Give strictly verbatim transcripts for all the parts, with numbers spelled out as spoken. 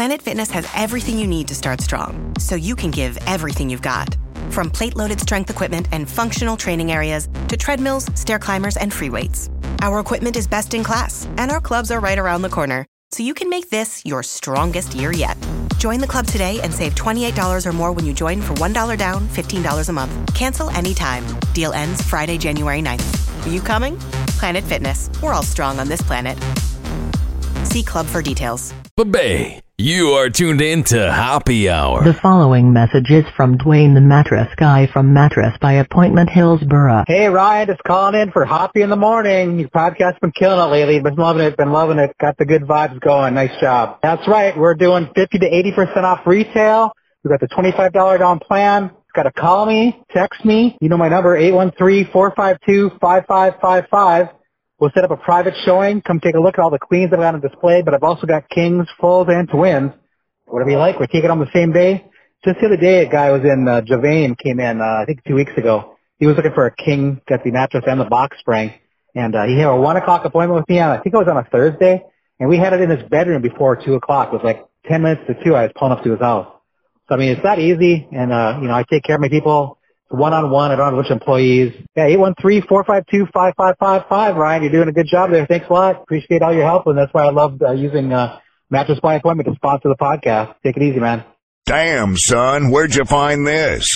Planet Fitness has everything you need to start strong, so you can give everything you've got. From plate-loaded strength equipment and functional training areas to treadmills, stair climbers, and free weights. Our equipment is best in class, and our clubs are right around the corner, so you can make this your strongest year yet. Join the club today and save twenty-eight dollars or more when you join for one dollar down, fifteen dollars a month. Cancel anytime. Deal ends Friday, January ninth. Are you coming? Planet Fitness. We're all strong on this planet. See club for details. Bay, you are tuned in to Happy Hour. The following message is from Dwayne the Mattress Guy from Mattress by Appointment, Hillsborough. Hey, Ryan, just calling in for Hoppy in the Morning. Your podcast's been killing it lately. Been loving it, been loving it. Got the good vibes going. Nice job. That's right. We're doing fifty to eighty percent off retail. We've got the twenty-five dollars down plan. Got to call me, text me. You know my number, eight one three, four five two, five five five five. We'll set up a private showing. Come take a look at all the queens that I've got on display, but I've also got kings, fulls, and twins. Whatever you like. We take it on the same day. Just the other day, a guy was in uh, Javane, came in, uh, I think two weeks ago. He was looking for a king, got the mattress and the box spring. And uh, he had a one o'clock appointment with me on, I think it was on a Thursday. And we had it in his bedroom before two o'clock. It was like ten minutes to two. I was pulling up to his house. So, I mean, it's that easy. And, uh, you know, I take care of my people. One-on-one, I don't have a bunch of employees. Yeah, eight one three, four five two, five five five five, Ryan. You're doing a good job there. Thanks a lot. Appreciate all your help, and that's why I love uh, using uh, Mattress by Appointment to sponsor the podcast. Take it easy, man. Damn, son, where'd you find this?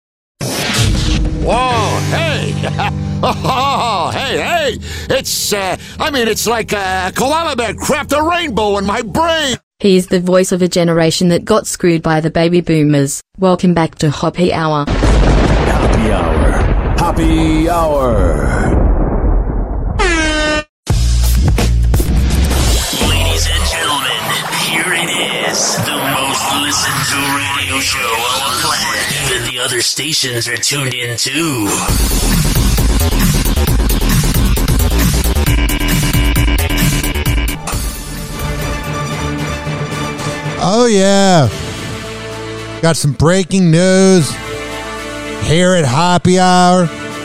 Whoa, hey. Oh, hey, hey. It's, uh, I mean, it's like a koala bear cracked a rainbow in my brain. He's the voice of a generation that got screwed by the baby boomers. Welcome back to Happy Hour. Happy Hour. Happy Hour. Ladies and gentlemen, here it is. The most listened to radio show on the planet that the other stations are tuned in to. Oh, yeah. Got some breaking news here at Happy Hour.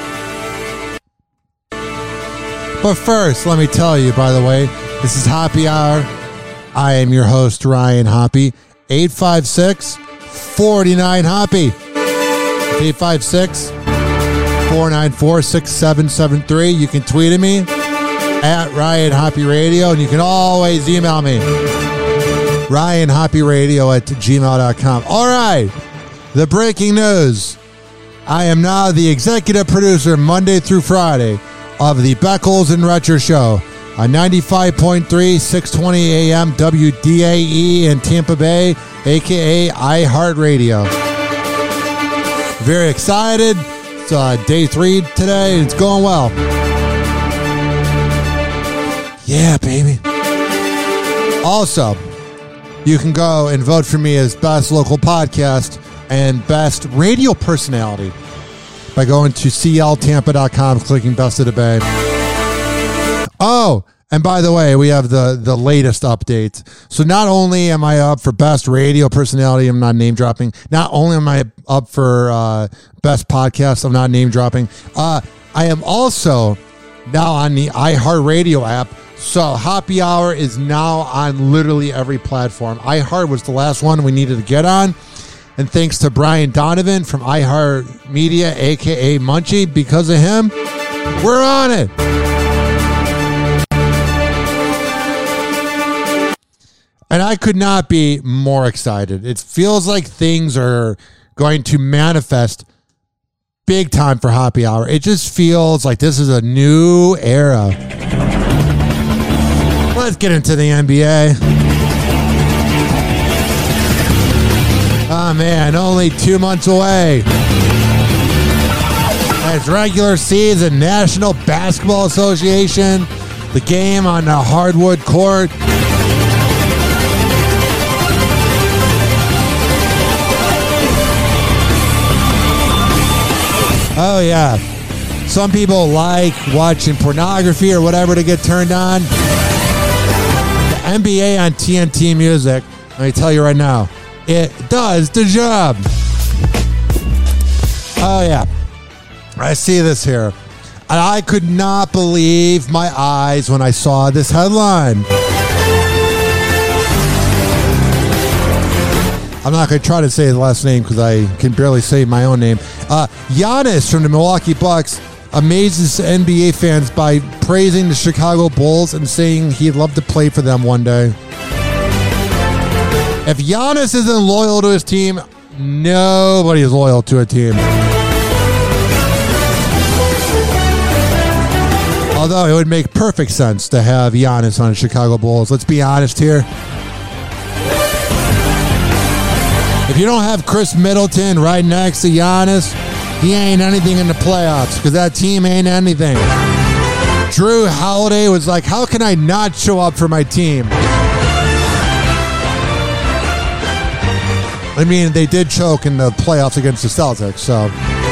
But first, let me tell you, by the way, this is Happy Hour. I am your host, Ryan Hoppy. eight five six, four nine, Hoppy. eight five six, four nine four, six seven seven three. You can tweet at me at Ryan Hoppy Radio, and you can always email me. Ryan Hoppy Radio at gmail dot com. All right, the breaking news. I am now the executive producer Monday through Friday of the Beckles and Retcher Show on ninety-five point three, six twenty A M W D A E in Tampa Bay, a k a. iHeartRadio. Very excited. It's uh, day three today. It's going well. Yeah, baby. Also, you can go and vote for me as best local podcast and best radio personality by going to c l tampa dot com, clicking Best of the Bay. Oh, and by the way, we have the, the latest updates. So not only am I up for best radio personality, I'm not name dropping. Not only am I up for uh, best podcast, I'm not name dropping. Uh, I am also now on the iHeartRadio app. So Happy Hour is now on literally every platform. iHeart was the last one we needed to get on. And thanks to Brian Donovan from iHeart Media, a k a. Munchie, because of him, we're on it. And I could not be more excited. It feels like things are going to manifest big time for Happy Hour. It just feels like this is a new era. Let's get into the N B A. Oh, man, only two months away. As regular season, National Basketball Association, the game on the hardwood court. Oh, yeah. Some people like watching pornography or whatever to get turned on. N B A on T N T Music, let me tell you right now, it does the job. Oh, yeah. I see this here. And I could not believe my eyes when I saw this headline. I'm not going to try to say the last name because I can barely say my own name. Uh, Giannis from the Milwaukee Bucks amazes N B A fans by praising the Chicago Bulls and saying he'd love to play for them one day. If Giannis isn't loyal to his team, nobody is loyal to a team. Although it would make perfect sense to have Giannis on the Chicago Bulls. Let's be honest here. If you don't have Chris Middleton right next to Giannis, he ain't anything in the playoffs because that team ain't anything. Drew Holiday was like, how can I not show up for my team? I mean, they did choke in the playoffs against the Celtics, so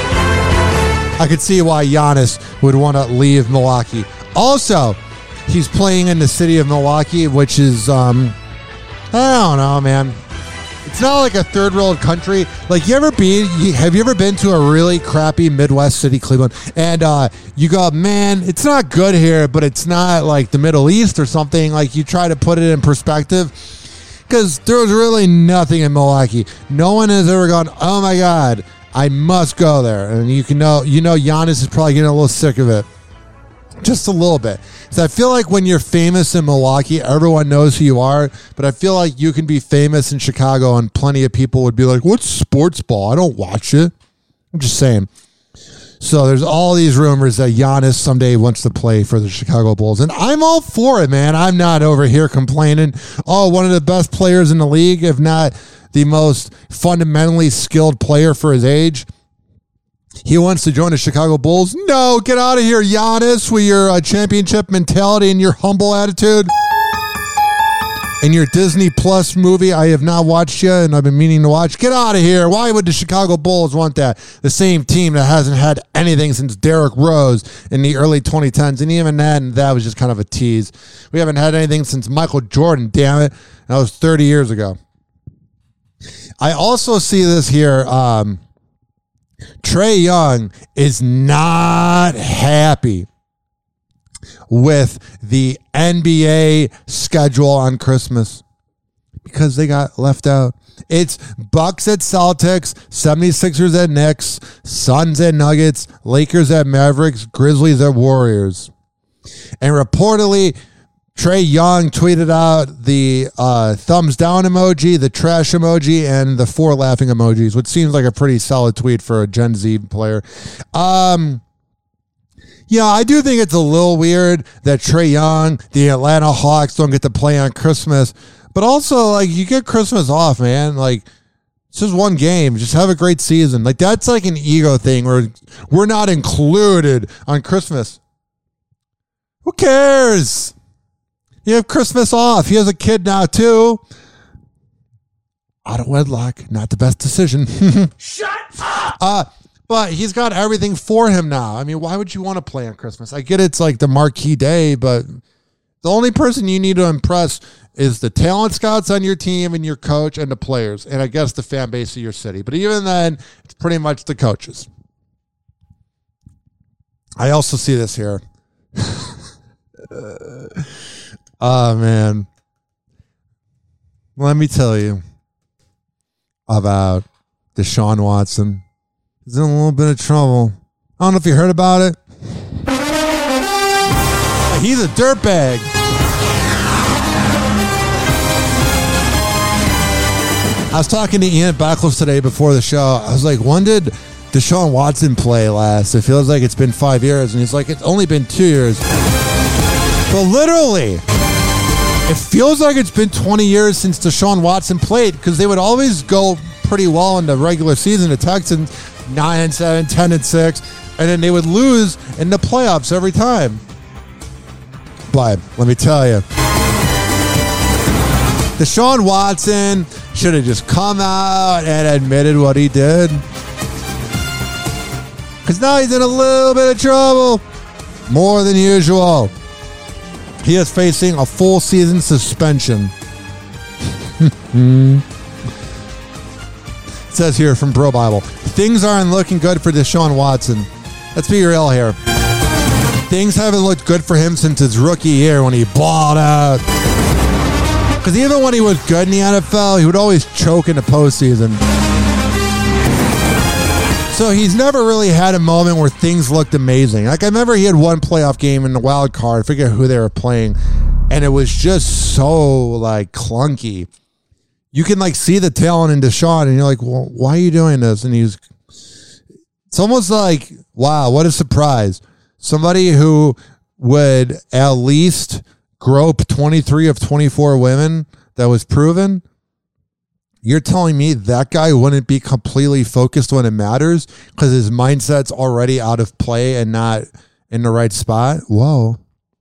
I could see why Giannis would want to leave Milwaukee. Also, he's playing in the city of Milwaukee, which is, um, I don't know, man. It's not like a third world country. Like, you ever been, have you ever been to a really crappy Midwest city, Cleveland? And uh, you go, man, it's not good here, but it's not like the Middle East or something. Like, you try to put it in perspective. Because there's really nothing in Milwaukee. No one has ever gone, oh my God, I must go there. And you can know, you know, Giannis is probably getting a little sick of it. Just a little bit. So I feel like when you're famous in Milwaukee, everyone knows who you are. But I feel like you can be famous in Chicago and plenty of people would be like, what's sports ball? I don't watch it. I'm just saying. So there's all these rumors that Giannis someday wants to play for the Chicago Bulls. And I'm all for it, man. I'm not over here complaining. Oh, one of the best players in the league, if not the most fundamentally skilled player for his age. He wants to join the Chicago Bulls. No, get out of here, Giannis, with your uh, championship mentality and your humble attitude. And your Disney Plus movie I have not watched yet and I've been meaning to watch. Get out of here. Why would the Chicago Bulls want that? The same team that hasn't had anything since Derrick Rose in the early twenty tens. And even then, that was just kind of a tease. We haven't had anything since Michael Jordan, damn it. That was thirty years ago. I also see this here. Um, Trae Young is not happy with the N B A schedule on Christmas because they got left out. It's Bucks at Celtics, seventy-sixers at Knicks, Suns at Nuggets, Lakers at Mavericks, Grizzlies at Warriors. And reportedly, Trae Young tweeted out the uh, thumbs down emoji, the trash emoji, and the four laughing emojis, which seems like a pretty solid tweet for a Gen Z player. Um... Yeah, I do think it's a little weird that Trae Young, the Atlanta Hawks, don't get to play on Christmas. But also, like, you get Christmas off, man. Like, it's just one game. Just have a great season. Like, that's like an ego thing where we're not included on Christmas. Who cares? You have Christmas off. He has a kid now, too. Out of wedlock. Not the best decision. Shut up! Uh... But he's got everything for him now. I mean, why would you want to play on Christmas? I get it's like the marquee day, but the only person you need to impress is the talent scouts on your team and your coach and the players, and I guess the fan base of your city. But even then, it's pretty much the coaches. I also see this here. Oh, man. Let me tell you about Deshaun Watson. He's in a little bit of trouble. I don't know if you heard about it. He's a dirtbag. I was talking to Ian Backliff today before the show. I was like, when did Deshaun Watson play last? It feels like it's been five years. And he's like, it's only been two years. But literally, it feels like it's been twenty years since Deshaun Watson played because they would always go pretty well in the regular season. The Texans, nine and seven, ten and six, and then they would lose in the playoffs every time. But let me tell you, Deshaun Watson should have just come out and admitted what he did. Because now he's in a little bit of trouble. More than usual. He is facing a full season suspension. It says here from Bro Bible, things aren't looking good for Deshaun Watson. Let's be real here. Things haven't looked good for him since his rookie year when he balled out. Because even when he was good in the N F L, he would always choke in the postseason. So he's never really had a moment where things looked amazing. Like I remember he had one playoff game in the wild card, I forget who they were playing, and it was just so like clunky. You can like see the talent in Deshaun, and you're like, well, why are you doing this? And he's, it's almost like, wow, what a surprise. Somebody who would at least grope twenty-three of twenty-four women that was proven. You're telling me that guy wouldn't be completely focused when it matters because his mindset's already out of play and not in the right spot? Whoa.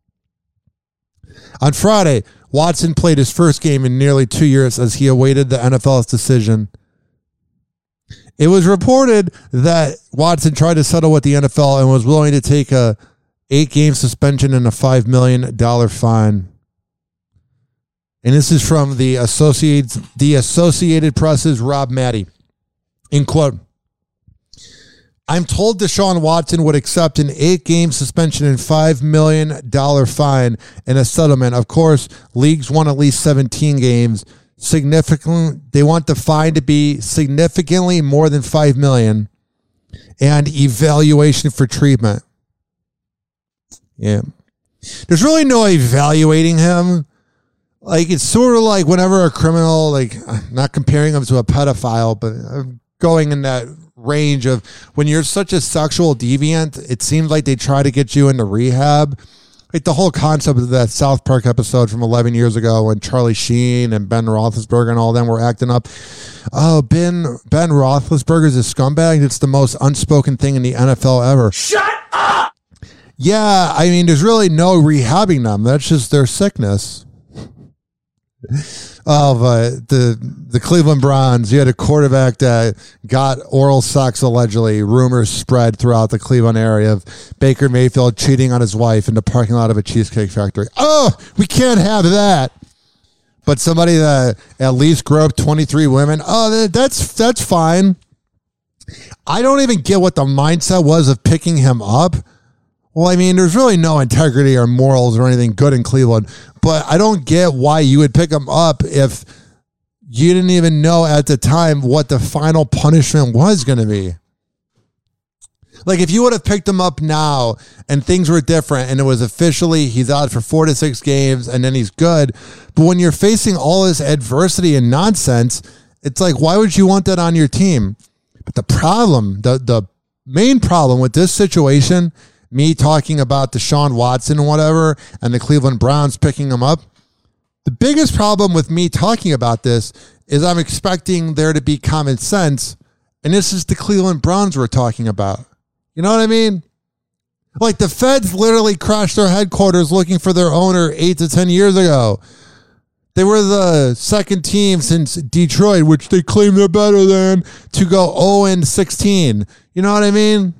On Friday, Watson played his first game in nearly two years as he awaited the N F L's decision. It was reported that Watson tried to settle with the N F L and was willing to take a eight-game suspension and a five million dollars fine. And this is from the Associated, the Associated Press's Rob Mattey. In quote, I'm told Deshaun Watson would accept an eight-game suspension and five million dollars fine in a settlement. Of course, leagues won at least seventeen games. Significantly, they want the fine to be significantly more than five million dollars and evaluation for treatment. Yeah. There's really no evaluating him. Like, it's sort of like whenever a criminal, like, not comparing him to a pedophile, but going in that range of when you're such a sexual deviant, it seems like they try to get you into rehab. Like the whole concept of that South Park episode from eleven years ago when Charlie Sheen and Ben Roethlisberger and all them were acting up. Oh, Ben Ben Roethlisberger's a scumbag. It's the most unspoken thing in the N F L ever. Shut up! Yeah, I mean, there's really no rehabbing them. That's just their sickness. Oh, but the the Cleveland Browns, you had a quarterback that got oral sex allegedly. Rumors spread throughout the Cleveland area of Baker Mayfield cheating on his wife in the parking lot of a Cheesecake Factory. Oh, we can't have that. But somebody that at least groped twenty-three women, oh, that's that's fine. I don't even get what the mindset was of picking him up. Well, I mean, there's really no integrity or morals or anything good in Cleveland, but I don't get why you would pick him up if you didn't even know at the time what the final punishment was going to be. Like, if you would have picked him up now and things were different and it was officially he's out for four to six games and then he's good, but when you're facing all this adversity and nonsense, it's like, why would you want that on your team? But the problem, the, the main problem with this situation, me talking about Deshaun Watson and whatever, and the Cleveland Browns picking him up, the biggest problem with me talking about this is I'm expecting there to be common sense, and this is the Cleveland Browns we're talking about. You know what I mean? Like, the Feds literally crashed their headquarters looking for their owner eight to ten years ago. They were the second team since Detroit, which they claim they're better than, to go oh and sixteen. You know what I mean?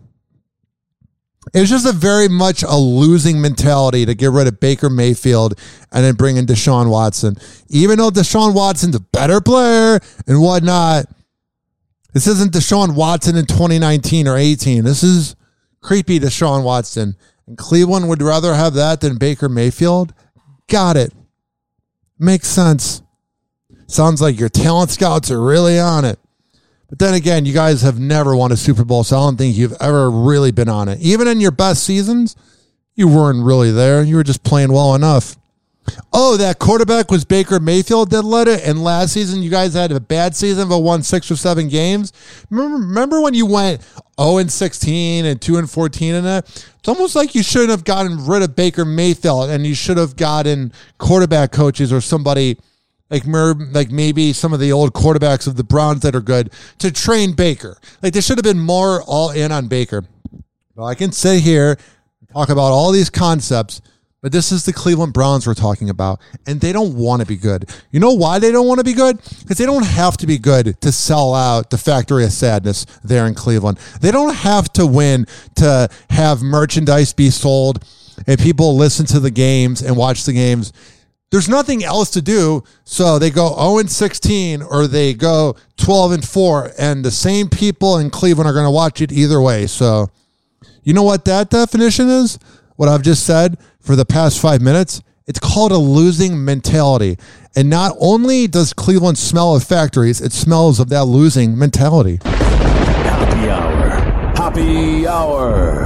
It's just a very much a losing mentality to get rid of Baker Mayfield and then bring in Deshaun Watson. Even though Deshaun Watson's a better player and whatnot, this isn't Deshaun Watson in twenty nineteen or eighteen. This is creepy Deshaun Watson. And Cleveland would rather have that than Baker Mayfield? Got it. Makes sense. Sounds like your talent scouts are really on it. But then again, you guys have never won a Super Bowl, so I don't think you've ever really been on it. Even in your best seasons, you weren't really there. You were just playing well enough. Oh, that quarterback was Baker Mayfield that led it, and last season you guys had a bad season but won six or seven games. Remember, remember when you went oh and sixteen and two and fourteen in that? It's almost like you shouldn't have gotten rid of Baker Mayfield, and you should have gotten quarterback coaches or somebody like like maybe some of the old quarterbacks of the Browns that are good to train Baker. Like, they should have been more all in on Baker. Well, I can sit here and talk about all these concepts, but this is the Cleveland Browns we're talking about, and they don't want to be good. You know why they don't want to be good? Because they don't have to be good to sell out the Factory of Sadness there in Cleveland. They don't have to win to have merchandise be sold and people listen to the games and watch the games. There's nothing else to do, so they go oh and sixteen or they go twelve and four, and the same people in Cleveland are going to watch it either way. So, you know what that definition is? What I've just said for the past five minutes? It's called a losing mentality. And not only does Cleveland smell of factories, it smells of that losing mentality. Happy hour. Happy hour.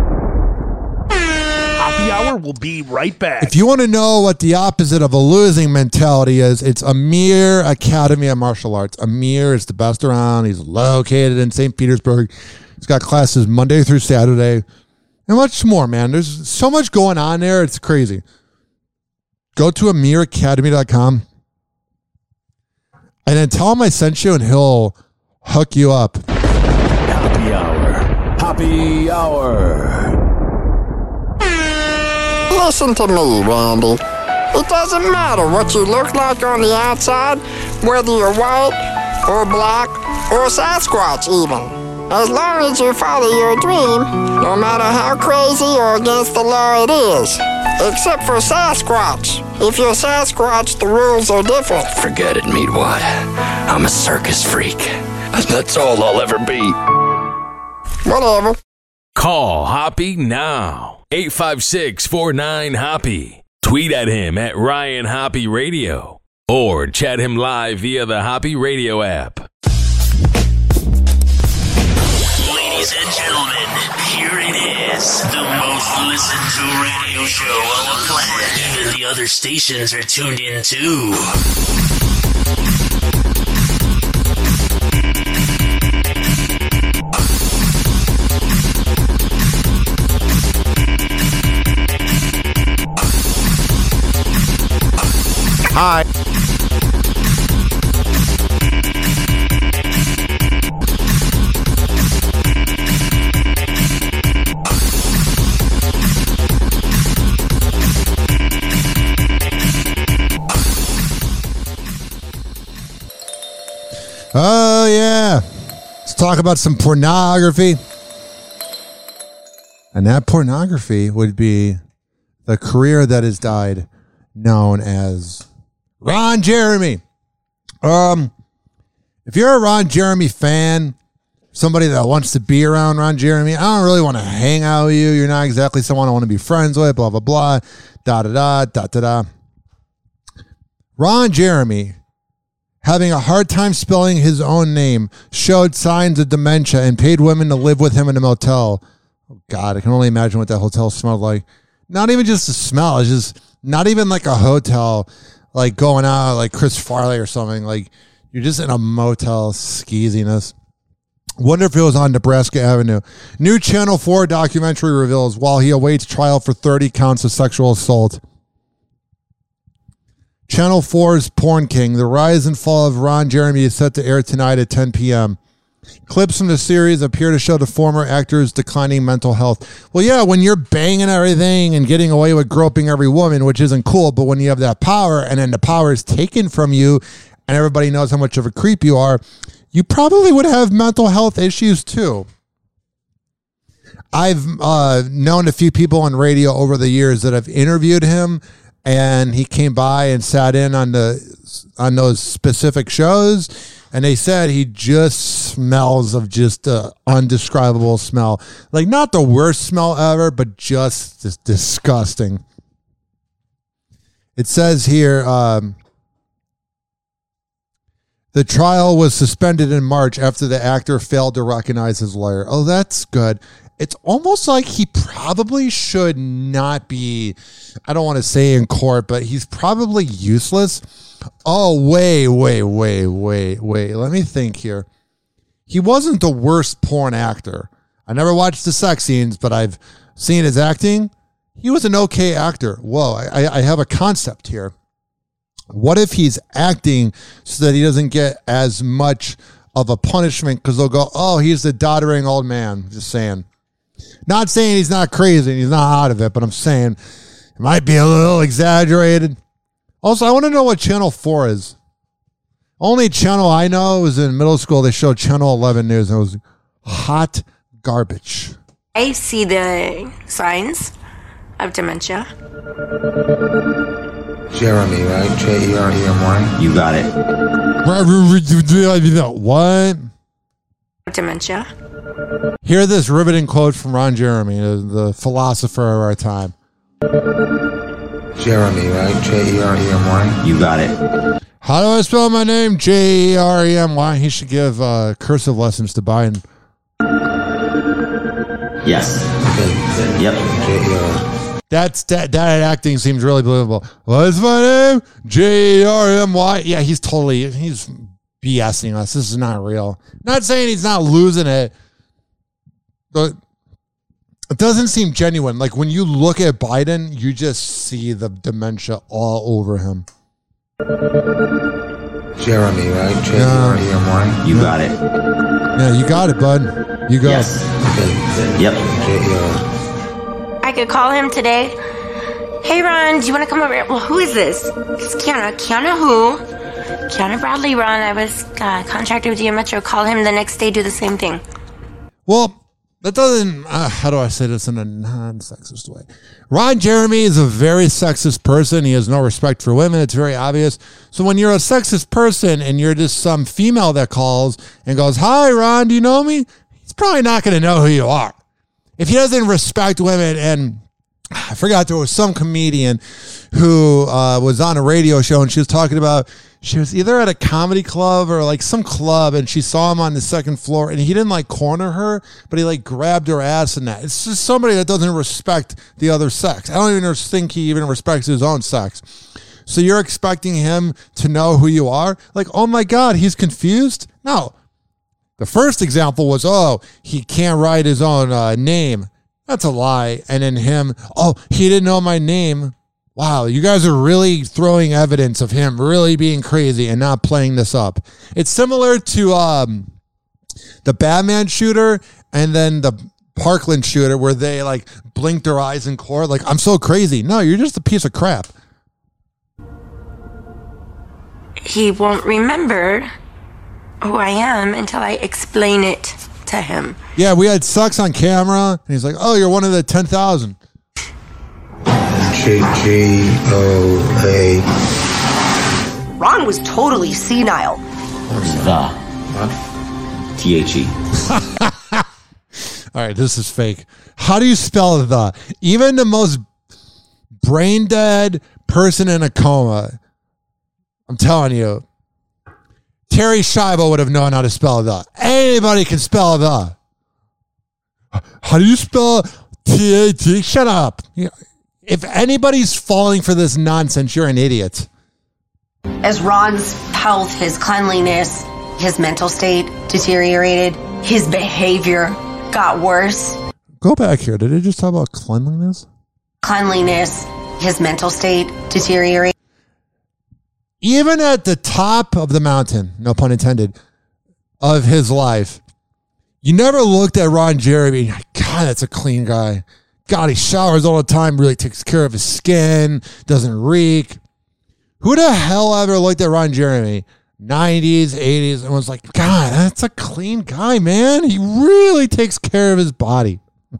Happy hour will be right back. If you want to know what the opposite of a losing mentality is, it's Amir Academy of Martial Arts. Amir is the best around. He's located in Saint Petersburg. He's got classes Monday through Saturday. And much more, man. There's so much going on there. It's crazy. Go to amir academy dot com and then tell him I sent you and he'll hook you up. Happy hour. Happy hour. Listen to me, Randy. It doesn't matter what you look like on the outside, whether you're white or black or Sasquatch even. As long as you follow your dream, no matter how crazy or against the law it is. Except for Sasquatch. If you're Sasquatch, the rules are different. Forget it, Meatwad. I'm a circus freak. That's all I'll ever be. Whatever. Call Hoppy now. eight five six, four nine, Hoppy. Tweet at him at Ryan Hoppy Radio. Or chat him live via the Hoppy Radio app. Ladies and gentlemen, here it is. The most listened to radio show on the planet. Even the other stations are tuned in too. Hi. Oh, yeah. Let's talk about some pornography. And that pornography would be the career that has died, known as Ron Jeremy. Um, if you're a Ron Jeremy fan, somebody that wants to be around Ron Jeremy, I don't really want to hang out with you. You're not exactly someone I want to be friends with, blah, blah, blah, da, da, da, da, da, da. Ron Jeremy, having a hard time spelling his own name, showed signs of dementia and paid women to live with him in a motel. Oh, God, I can only imagine what that hotel smelled like. Not even just the smell. It's just not even like a hotel, like going out like Chris Farley or something. Like, you're just in a motel skeeziness. Wonder if it was on Nebraska Avenue. New Channel four documentary reveals while he awaits trial for thirty counts of sexual assault. Channel four's Porn King, The Rise and Fall of Ron Jeremy, is set to air tonight at ten p.m. Clips from the series appear to show the former actor's declining mental health. Well, yeah, when you're banging everything and getting away with groping every woman, which isn't cool, but when you have that power and then the power is taken from you and everybody knows how much of a creep you are, you probably would have mental health issues too. I've uh, known a few people on radio over the years that have interviewed him, and he came by and sat in on the on those specific shows, and they said he just smells of just an undescribable smell. Like, not the worst smell ever, but just, just disgusting. It says here, um, the trial was suspended in March after the actor failed to recognize his lawyer. Oh, that's good. It's almost like he probably should not be, I don't want to say in court, but he's probably useless. Oh, wait, wait, wait, wait, wait. Let me think here. He wasn't the worst porn actor. I never watched the sex scenes, but I've seen his acting. He was an okay actor. Whoa, I, I have a concept here. What if he's acting so that he doesn't get as much of a punishment because they'll go, oh, he's the doddering old man. Just saying. Not saying he's not crazy and he's not out of it, but I'm saying it might be a little exaggerated. Also, I want to know what Channel four is. Only channel I know was in middle school. They showed Channel eleven News, and it was hot garbage. I see the signs of dementia. Jeremy, right? J E R E M Y. You got it. What? Dementia. Hear this riveting quote from Ron Jeremy, the philosopher of our time. Jeremy, right? J E R E M Y. You got it. How do I spell my name? J E R E M Y. He should give uh, cursive lessons to Biden. Yes. Okay. Yep. J E R. That's that. That acting seems really believable. What's my name? J E R M Y. Yeah, he's totally he's BSing us. This is not real. Not saying he's not losing it, but it doesn't seem genuine. Like when you look at Biden, you just see the dementia all over him. Jeremy, right? J E R E M Y. You got it. Yeah, you got it, bud. You got yes. it. Okay. Yep. J E R. I could call him today. Hey, Ron, do you want to come over? Well, who is this? It's Kiana. Kiana who? Kiana Bradley, Ron. I was uh, contracted with U M Metro. Call him the next day, do the same thing. Well, that doesn't, uh, how do I say this in a non-sexist way? Ron Jeremy is a very sexist person. He has no respect for women. It's very obvious. So when you're a sexist person and you're just some female that calls and goes, hi, Ron, do you know me? He's probably not going to know who you are. If he doesn't respect women, and I forgot there was some comedian who uh, was on a radio show and she was talking about, she was either at a comedy club or like some club and she saw him on the second floor and he didn't like corner her, but he like grabbed her ass and that. It's just somebody that doesn't respect the other sex. I don't even think he even respects his own sex. So you're expecting him to know who you are? Like, oh my God, he's confused? No. The first example was, oh, he can't write his own uh, name. That's a lie. And then him, oh, he didn't know my name. Wow, you guys are really throwing evidence of him really being crazy and not playing this up. It's similar to um, the Batman shooter and then the Parkland shooter where they like blinked their eyes in court. Like, I'm so crazy. No, you're just a piece of crap. He won't remember who I am until I explain it to him. Yeah, we had sex on camera. And he's like, oh, you're one of the ten thousand. G G O A. Ron was totally senile. The. What? T H E. All right, this is fake. How do you spell the? Even the most brain dead person in a coma, I'm telling you, Terry Schiavo would have known how to spell the. Anybody can spell the. How do you spell T H E? Shut up. If anybody's falling for this nonsense, you're an idiot. As Ron's health, his cleanliness, his mental state deteriorated, his behavior got worse. Go back here. Did it just talk about cleanliness? Cleanliness, his mental state deteriorated. Even at the top of the mountain, no pun intended, of his life, you never looked at Ron Jeremy. God, that's a clean guy. God, he showers all the time, really takes care of his skin, doesn't reek. Who the hell ever looked at Ron Jeremy, nineties, eighties, and was like, God, that's a clean guy, man. He really takes care of his body.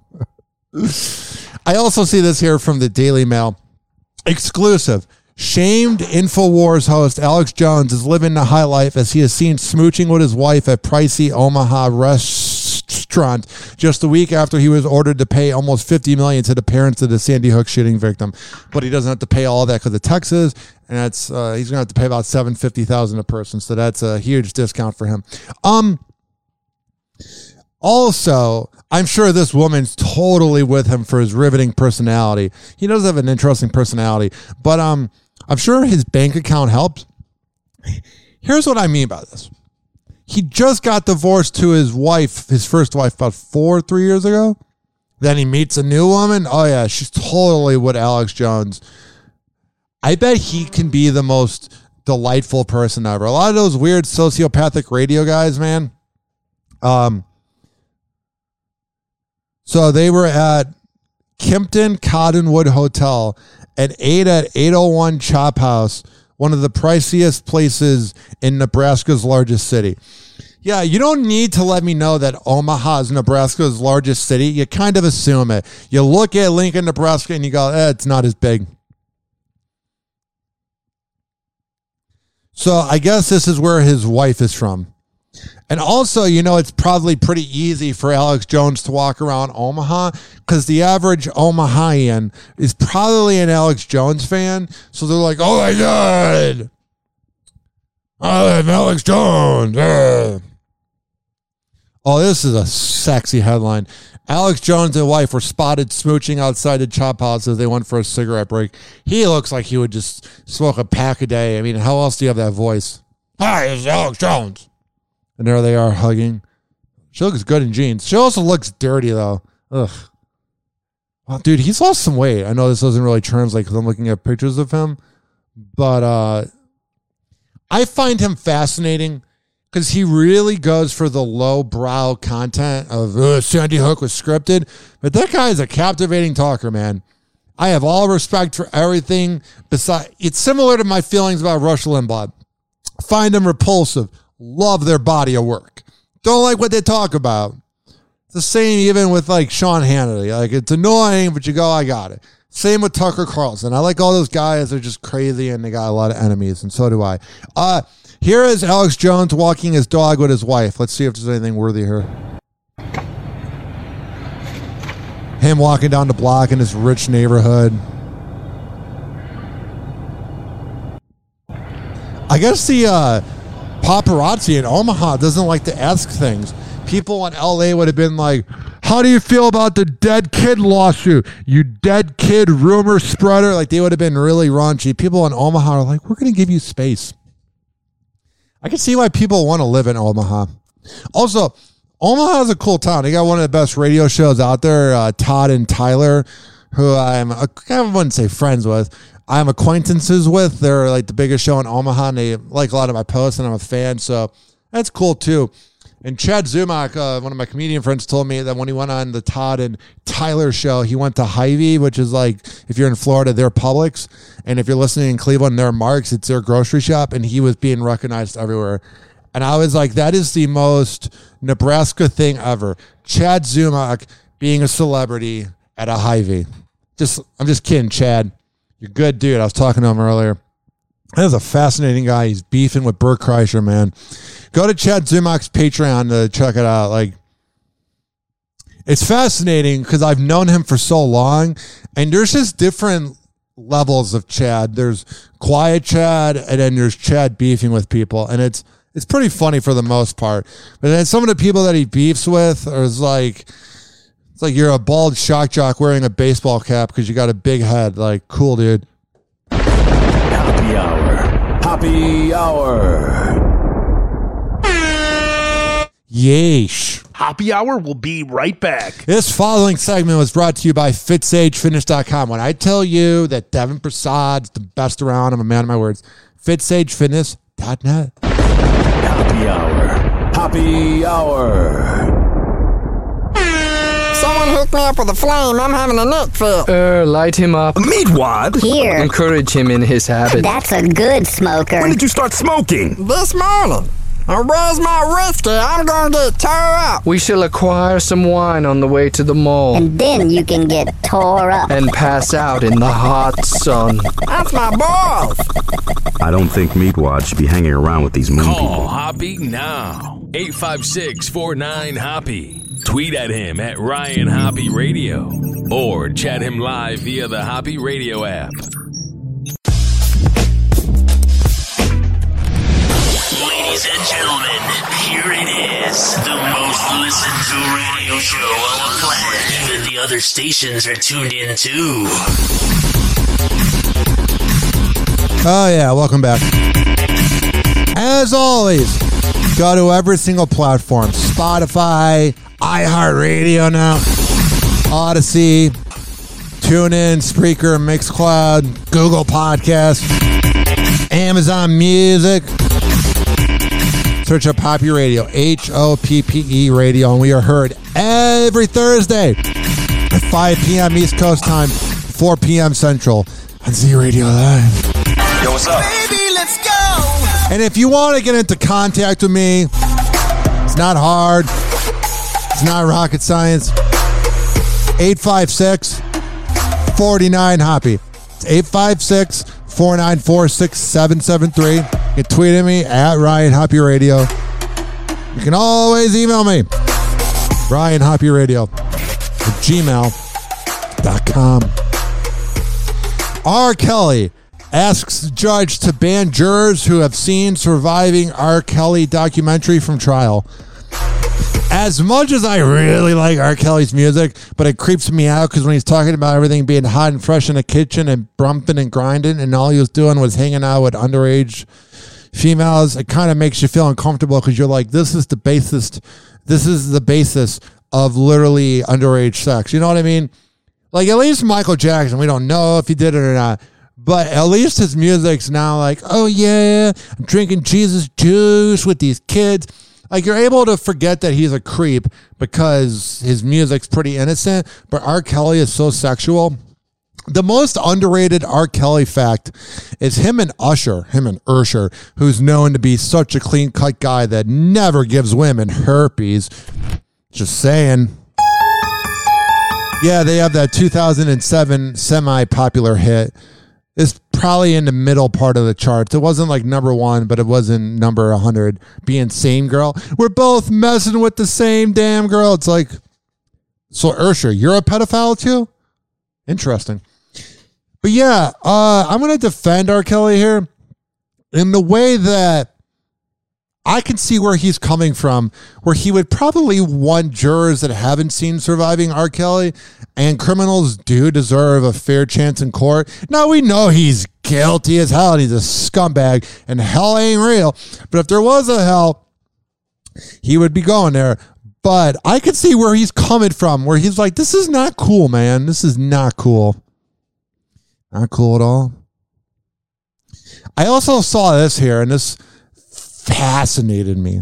I also see this here from the Daily Mail. Exclusive. Shamed InfoWars host Alex Jones is living the high life as he is seen smooching with his wife at pricey Omaha restaurant just a week after he was ordered to pay almost fifty million dollars to the parents of the Sandy Hook shooting victim. But he doesn't have to pay all that because of Texas, and that's uh, he's going to have to pay about seven hundred fifty thousand dollars a person, so that's a huge discount for him. Um. Also, I'm sure this woman's totally with him for his riveting personality. He does have an interesting personality, but um, I'm sure his bank account helps. Here's what I mean by this. He just got divorced to his wife, his first wife, about four, three years ago. Then he meets a new woman. Oh, yeah, she's totally with Alex Jones. I bet he can be the most delightful person ever. A lot of those weird sociopathic radio guys, man. Um. So they were at Kimpton Cottonwood Hotel and ate at eight oh one Chop House, one of the priciest places in Nebraska's largest city. Yeah, you don't need to let me know that Omaha is Nebraska's largest city. You kind of assume it. You look at Lincoln, Nebraska, and you go, eh, it's not as big. So I guess this is where his wife is from. And also, you know, it's probably pretty easy for Alex Jones to walk around Omaha because the average Omahian is probably an Alex Jones fan. So they're like, oh, my God. I'm Alex Jones. Uh. Oh, this is a sexy headline. Alex Jones and wife were spotted smooching outside the Chop House as they went for a cigarette break. He looks like he would just smoke a pack a day. I mean, how else do you have that voice? Hi, it's Alex Jones. And there they are hugging. She looks good in jeans. She also looks dirty, though. Ugh. Well, dude, he's lost some weight. I know this doesn't really translate because I'm looking at pictures of him. But uh, I find him fascinating because he really goes for the low-brow content of uh, Sandy Hook was scripted. But that guy is a captivating talker, man. I have all respect for everything. Besides, it's similar to my feelings about Rush Limbaugh. Find him repulsive. Love their body of work. Don't like what they talk about. It's the same even with like Sean Hannity. Like it's annoying, but you go, I got it. Same with Tucker Carlson. I like all those guys. They're just crazy and they got a lot of enemies, and so do I. Uh, here is Alex Jones walking his dog with his wife. Let's see if there's anything worthy here. Him walking down the block in this rich neighborhood. I guess the uh, paparazzi in Omaha doesn't like to ask things. People in L A would have been like, how do you feel about the dead kid lawsuit? You dead kid rumor spreader. Like they would have been really raunchy. People in Omaha are like, we're going to give you space. I can see why people want to live in Omaha. Also, Omaha is a cool town. They got one of the best radio shows out there, uh, Todd and Tyler, who I'm, I wouldn't say friends with. I'm acquaintances with. They're like the biggest show in Omaha, and they like a lot of my posts, and I'm a fan, so that's cool too. And Chad Zumock, uh, one of my comedian friends, told me that when he went on the Todd and Tyler show, he went to Hy-Vee, which is like, if you're in Florida, they're Publix, and if you're listening in Cleveland, they're Mark's. It's their grocery shop, and he was being recognized everywhere. And I was like, that is the most Nebraska thing ever. Chad Zumock being a celebrity at a Hy-Vee. Just, I'm just kidding, Chad. You're a good dude. I was talking to him earlier. That is a fascinating guy. He's beefing with Bert Kreischer, man. Go to Chad Zumock's Patreon to check it out. Like, it's fascinating because I've known him for so long, and there's just different levels of Chad. There's quiet Chad, and then there's Chad beefing with people, and it's it's pretty funny for the most part. But then some of the people that he beefs with are like, it's like you're a bald shock jock wearing a baseball cap because you got a big head. Like, cool, dude. Happy hour. Happy hour. Yeesh. Happy hour will be right back. This following segment was brought to you by fit sage fitness dot com. When I tell you that Devin Prasad's the best around, I'm a man of my words. fit sage fitness dot net. Happy hour. Happy hour. Someone hook me up with a flame. I'm having a neck fit. Er, light him up. Meatwad? Here. Encourage him in his habit. That's a good smoker. When did you start smoking? This morning. And where's my whiskey? I'm gonna get tore up. We shall acquire some wine on the way to the mall. And then you can get tore up. And pass out in the hot sun. That's my boss. I don't think Meatwad should be hanging around with these moon Call people. Call Hoppy now. eight five six, four nine, Hoppy. Tweet at him at Ryan Hoppy Radio. Or chat him live via the Hoppy Radio app. Ladies and gentlemen, here it is. The most listened to radio show on the planet. Even the other stations are tuned in too. Oh yeah, welcome back. As always, go to every single platform. Spotify, iHeartRadio now, Odyssey, TuneIn, Spreaker, Mixcloud, Google Podcasts, Amazon Music. Search up Hoppy Radio, H O P P E Radio, and we are heard every Thursday at five p.m. East Coast time, four p.m. Central on Z Radio Live. Yo, what's up? Baby, let's go. And if you want to get into contact with me, it's not hard. It's not rocket science. eight five six, four nine, Hoppy. It's eight five six, four nine four, six seven seven three. You can tweet at me at Ryan Hoppy Radio. You can always email me, Ryan Hoppy Radio at gmail dot com. R. Kelly asks judge to ban jurors who have seen surviving R. Kelly documentary from trial. As much as I really like R. Kelly's music, but it creeps me out because when he's talking about everything being hot and fresh in the kitchen and bumping and grinding, and all he was doing was hanging out with underage females, it kind of makes you feel uncomfortable because you're like, this is the basis, this is the basis of literally underage sex. You know what I mean? Like, at least Michael Jackson, we don't know if he did it or not, but at least his music's now like, oh yeah, I'm drinking Jesus juice with these kids. Like, you're able to forget that he's a creep because his music's pretty innocent, but R. Kelly is so sexual. The most underrated R. Kelly fact is him and Usher, him and Usher, who's known to be such a clean-cut guy that never gives women herpes. Just saying. Yeah, they have that two thousand seven semi-popular hit. It's probably in the middle part of the charts. It wasn't like number one, but it wasn't number one hundred. Being Same Girl. We're both messing with the same damn girl. It's like, so Usher, you're a pedophile too? Interesting. But yeah, uh, I'm going to defend R. Kelly here in the way that I can see where he's coming from, where he would probably want jurors that haven't seen surviving R. Kelly, and criminals do deserve a fair chance in court. Now, we know he's guilty as hell, and he's a scumbag, and hell ain't real. But if there was a hell, he would be going there. But I could see where he's coming from, where he's like, this is not cool, man. This is not cool. Not cool at all. I also saw this here, and this fascinated me.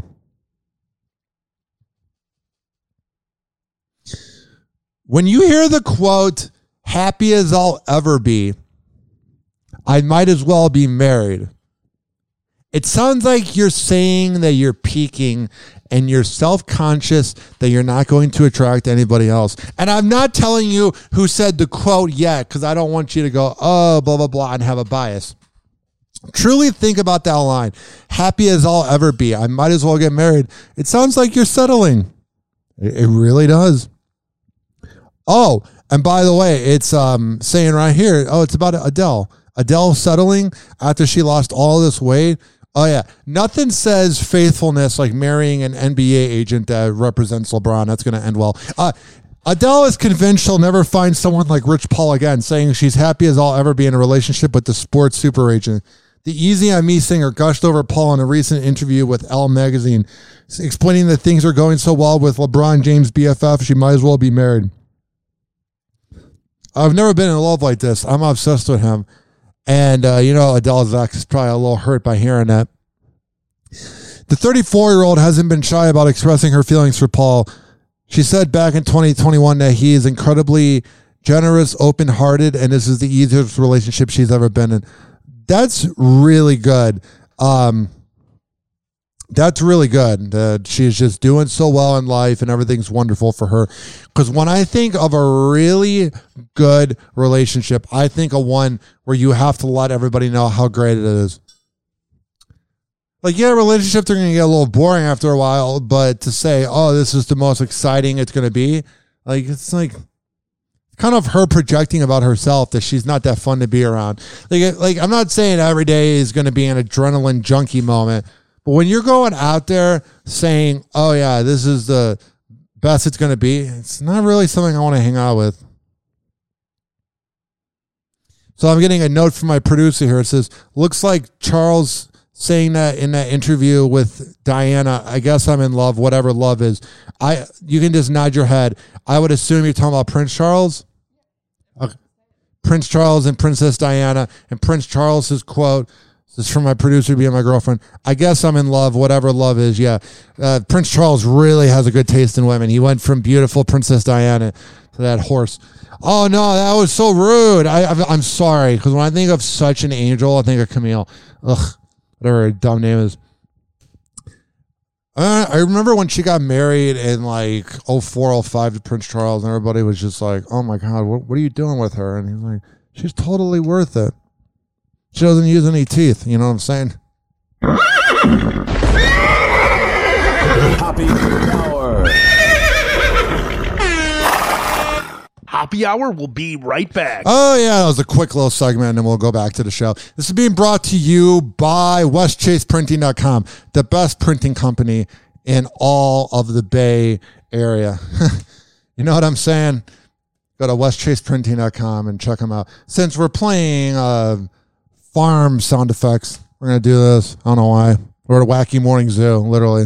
When you hear the quote, happy as I'll ever be, I might as well be married, it sounds like you're saying that you're peaking and you're self-conscious that you're not going to attract anybody else. And I'm not telling you who said the quote yet, because I don't want you to go, oh, blah, blah, blah, and have a bias. Truly think about that line. Happy as I'll ever be. I might as well get married. It sounds like you're settling. It really does. Oh, and by the way, it's um, saying right here, oh, it's about Adele. Adele settling after she lost all this weight. Oh, yeah. Nothing says faithfulness like marrying an N B A agent that represents LeBron. That's going to end well. Uh, Adele is convinced she'll never find someone like Rich Paul again, saying she's happy as I'll ever be in a relationship with the sports super agent. The Easy on Me singer gushed over Paul in a recent interview with Elle magazine, explaining that things are going so well with LeBron James' B F F, she might as well be married. I've never been in love like this. I'm obsessed with him. And, uh, you know, Adele's ex is probably a little hurt by hearing that. The thirty-four-year-old hasn't been shy about expressing her feelings for Paul. She said back in twenty twenty-one that he is incredibly generous, open-hearted, and this is the easiest relationship she's ever been in. That's really good. Um, that's really good. Uh, she's just doing so well in life and everything's wonderful for her. Because when I think of a really good relationship, I think of one where you have to let everybody know how great it is. Like, yeah, relationships are going to get a little boring after a while, but to say, oh, this is the most exciting it's going to be, like, it's like kind of her projecting about herself that she's not that fun to be around. Like, like I'm not saying every day is going to be an adrenaline junkie moment, but when you're going out there saying, oh, yeah, this is the best it's going to be, it's not really something I want to hang out with. So I'm getting a note from my producer here. It says, looks like Charles saying that in that interview with Diana, I guess I'm in love, whatever love is. I You can just nod your head. I would assume you're talking about Prince Charles. Okay. Prince Charles and Princess Diana. And Prince Charles's quote, this is from my producer being my girlfriend, I guess I'm in love, whatever love is. Yeah. Uh, Prince Charles really has a good taste in women. He went from beautiful Princess Diana to that horse. Oh, no, that was so rude. I, I'm sorry. Because when I think of such an angel, I think of Camille. Ugh. Whatever her dumb name is. Uh, I remember when she got married in like oh four, oh five to Prince Charles, and everybody was just like, oh my God, what, what are you doing with her? And he's like, she's totally worth it. She doesn't use any teeth. You know what I'm saying? Happy Hour will be right back. Oh, yeah, that was a quick little segment, and then we'll go back to the show. This is being brought to you by west chase printing dot com, the best printing company in all of the Bay Area. You know what I'm saying? Go to west chase printing dot com and check them out. Since we're playing uh, farm sound effects, we're going to do this. I don't know why. We're at a wacky morning zoo, literally.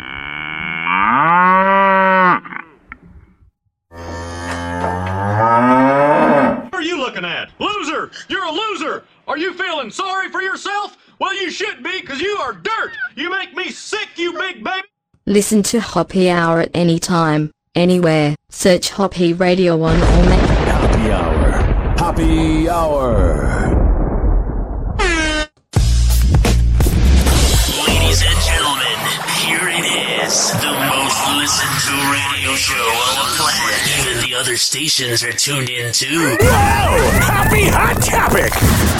What are you looking at? Loser! You're a loser! Are you feeling sorry for yourself? Well, you should be, because you are dirt! You make me sick, you big baby! Listen to Hoppy Hour at any time, anywhere. Search Hoppy Radio on all ma- Happy Hour. Happy Hour. Ladies and gentlemen, here it is. The most listened to radio show on the planet. Even the other stations are tuned in too. Whoa! Happy Hot Topic!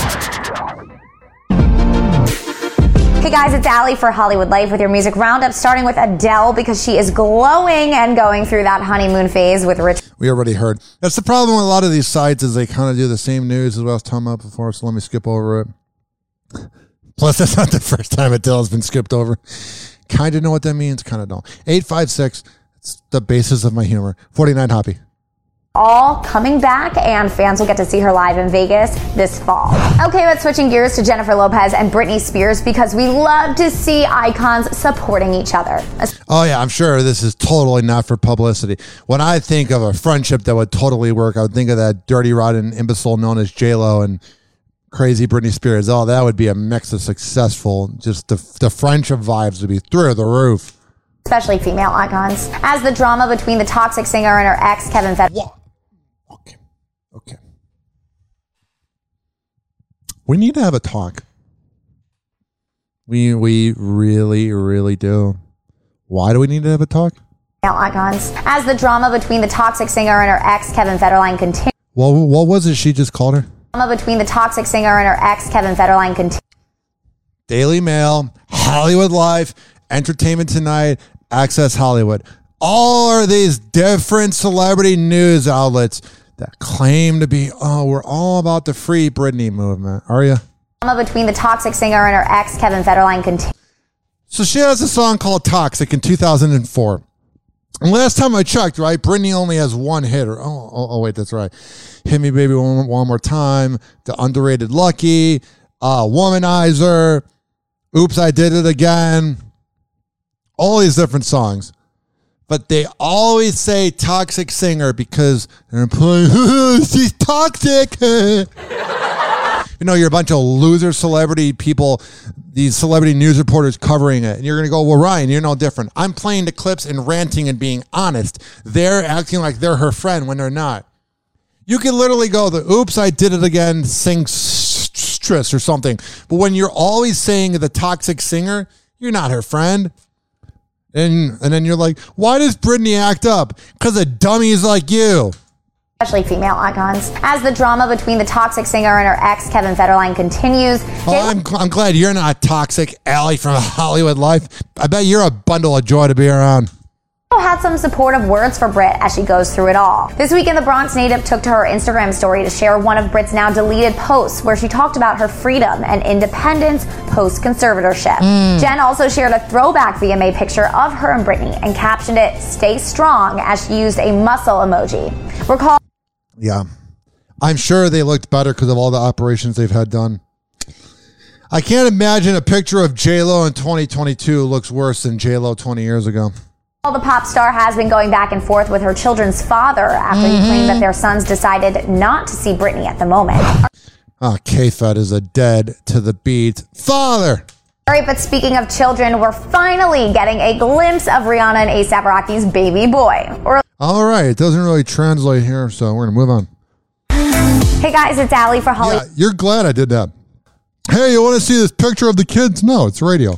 Hey guys, it's Allie for Hollywood Life with your music roundup, starting with Adele because she is glowing and going through that honeymoon phase with Rich. We already heard. That's the problem with a lot of these sites is they kind of do the same news as what I was talking about before, so let me skip over it. Plus, that's not the first time Adele's been skipped over. Kind of know what that means, kind of don't. eight five six, it's the basis of my humor. forty-nine Hoppy. All coming back, and fans will get to see her live in Vegas this fall. Okay, but switching gears to Jennifer Lopez and Britney Spears because we love to see icons supporting each other. Oh, yeah, I'm sure this is totally not for publicity. When I think of a friendship that would totally work, I would think of that dirty, rotten imbecile known as J-Lo and crazy Britney Spears. Oh, that would be a mix of successful. Just the, the friendship vibes would be through the roof. Especially female icons. As the drama between the toxic singer and her ex, Kevin Federline. Okay. Okay. We need to have a talk. We we really, really do. Why do we need to have a talk? Icons. As the drama between the toxic singer and her ex, Kevin Federline, continues. Well, what was it she just called her? Drama between the toxic singer and her ex, Kevin Federline, continues. Daily Mail, Hollywood Life, Entertainment Tonight, Access Hollywood. All of these different celebrity news outlets that claim to be, oh, we're all about the free Britney movement. Are you? Drama between the toxic singer and her ex, Kevin Federline, continues. So she has a song called Toxic in two thousand four. And last time I checked, right, Britney only has one hit. Or, oh, oh, oh, wait, that's right. Hit Me Baby One, one More Time, The Underrated Lucky, uh, Womanizer, Oops, I Did It Again. All these different songs. But they always say toxic singer because they're implying, she's toxic. You know, you're a bunch of loser celebrity people, these celebrity news reporters covering it. And you're going to go, well, Ryan, you're no different. I'm playing the clips and ranting and being honest. They're acting like they're her friend when they're not. You can literally go, the oops, I did it again, sing stress or something. But when you're always saying the toxic singer, you're not her friend. And and then you're like, why does Britney act up? Because of dummies like you. Especially female icons. As the drama between the toxic singer and her ex, Kevin Federline, continues. Oh, I'm, I'm glad you're not toxic, Allie from Hollywood Life. I bet you're a bundle of joy to be around. Had some supportive words for Brit as she goes through it all. This weekend, the Bronx native took to her Instagram story to share one of Brit's now deleted posts where she talked about her freedom and independence post-conservatorship. Mm. Jen also shared a throwback V M A picture of her and Britney and captioned it, "Stay strong," as she used a muscle emoji. Recall. Yeah. I'm sure they looked better because of all the operations they've had done. I can't imagine a picture of J-Lo in twenty twenty-two looks worse than J-Lo twenty years ago. The pop star has been going back and forth with her children's father after mm-hmm. he claimed that their sons decided not to see Britney at the moment. Oh, K-Fed is a dead to the beat father. All right, but speaking of children, we're finally getting a glimpse of Rihanna and A$AP Rocky's baby boy. Or- All right, it doesn't really translate here, so we're going to move on. Hey guys, it's Allie for Hollywood. Yeah, you're glad I did that. Hey, you want to see this picture of the kids? No, it's radio.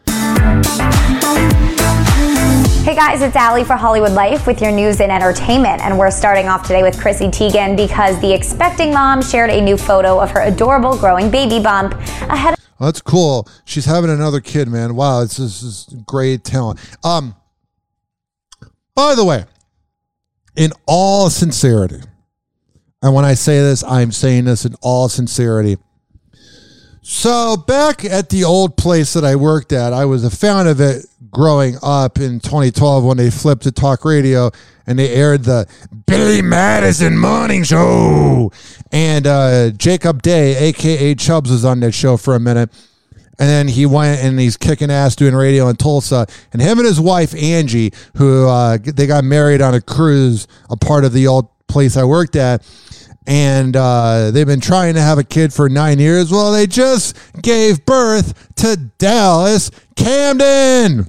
Hey guys, it's Allie for Hollywood Life with your news and entertainment. And we're starting off today with Chrissy Teigen because the expecting mom shared a new photo of her adorable growing baby bump ahead of... Oh, that's cool. She's having another kid, man. Wow, it's this is great talent. Um, by the way, in all sincerity, And when I say this, I'm saying this in all sincerity. So back at the old place that I worked at, I was a fan of it growing up in twenty twelve when they flipped to talk radio and they aired the Billy Madison Morning Show. And uh, Jacob Day, a k a. Chubbs, was on that show for a minute. And then he went and he's kicking ass doing radio in Tulsa. And him and his wife, Angie, who uh, they got married on a cruise, a part of the old place I worked at. And uh, they've been trying to have a kid for nine years. Well, they just gave birth to Dallas Camden.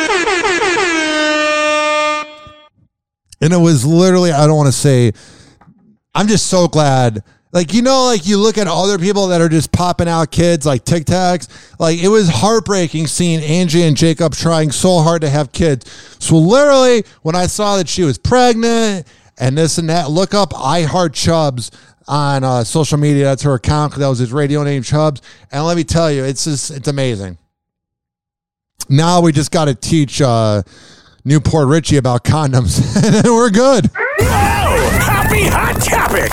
And it was literally, I don't want to say, I'm just so glad. Like, you know, like you look at other people that are just popping out kids like Tic Tacs. Like, it was heartbreaking seeing Angie and Jacob trying so hard to have kids. So literally, when I saw that she was pregnant and this and that, look up I Heart Chubbs on uh, social media. That's her account. That was his radio name, Chubbs. And let me tell you, it's just, it's amazing. Now we just got to teach uh, Newport Richie about condoms, and then we're good. Oh, happy hot topic.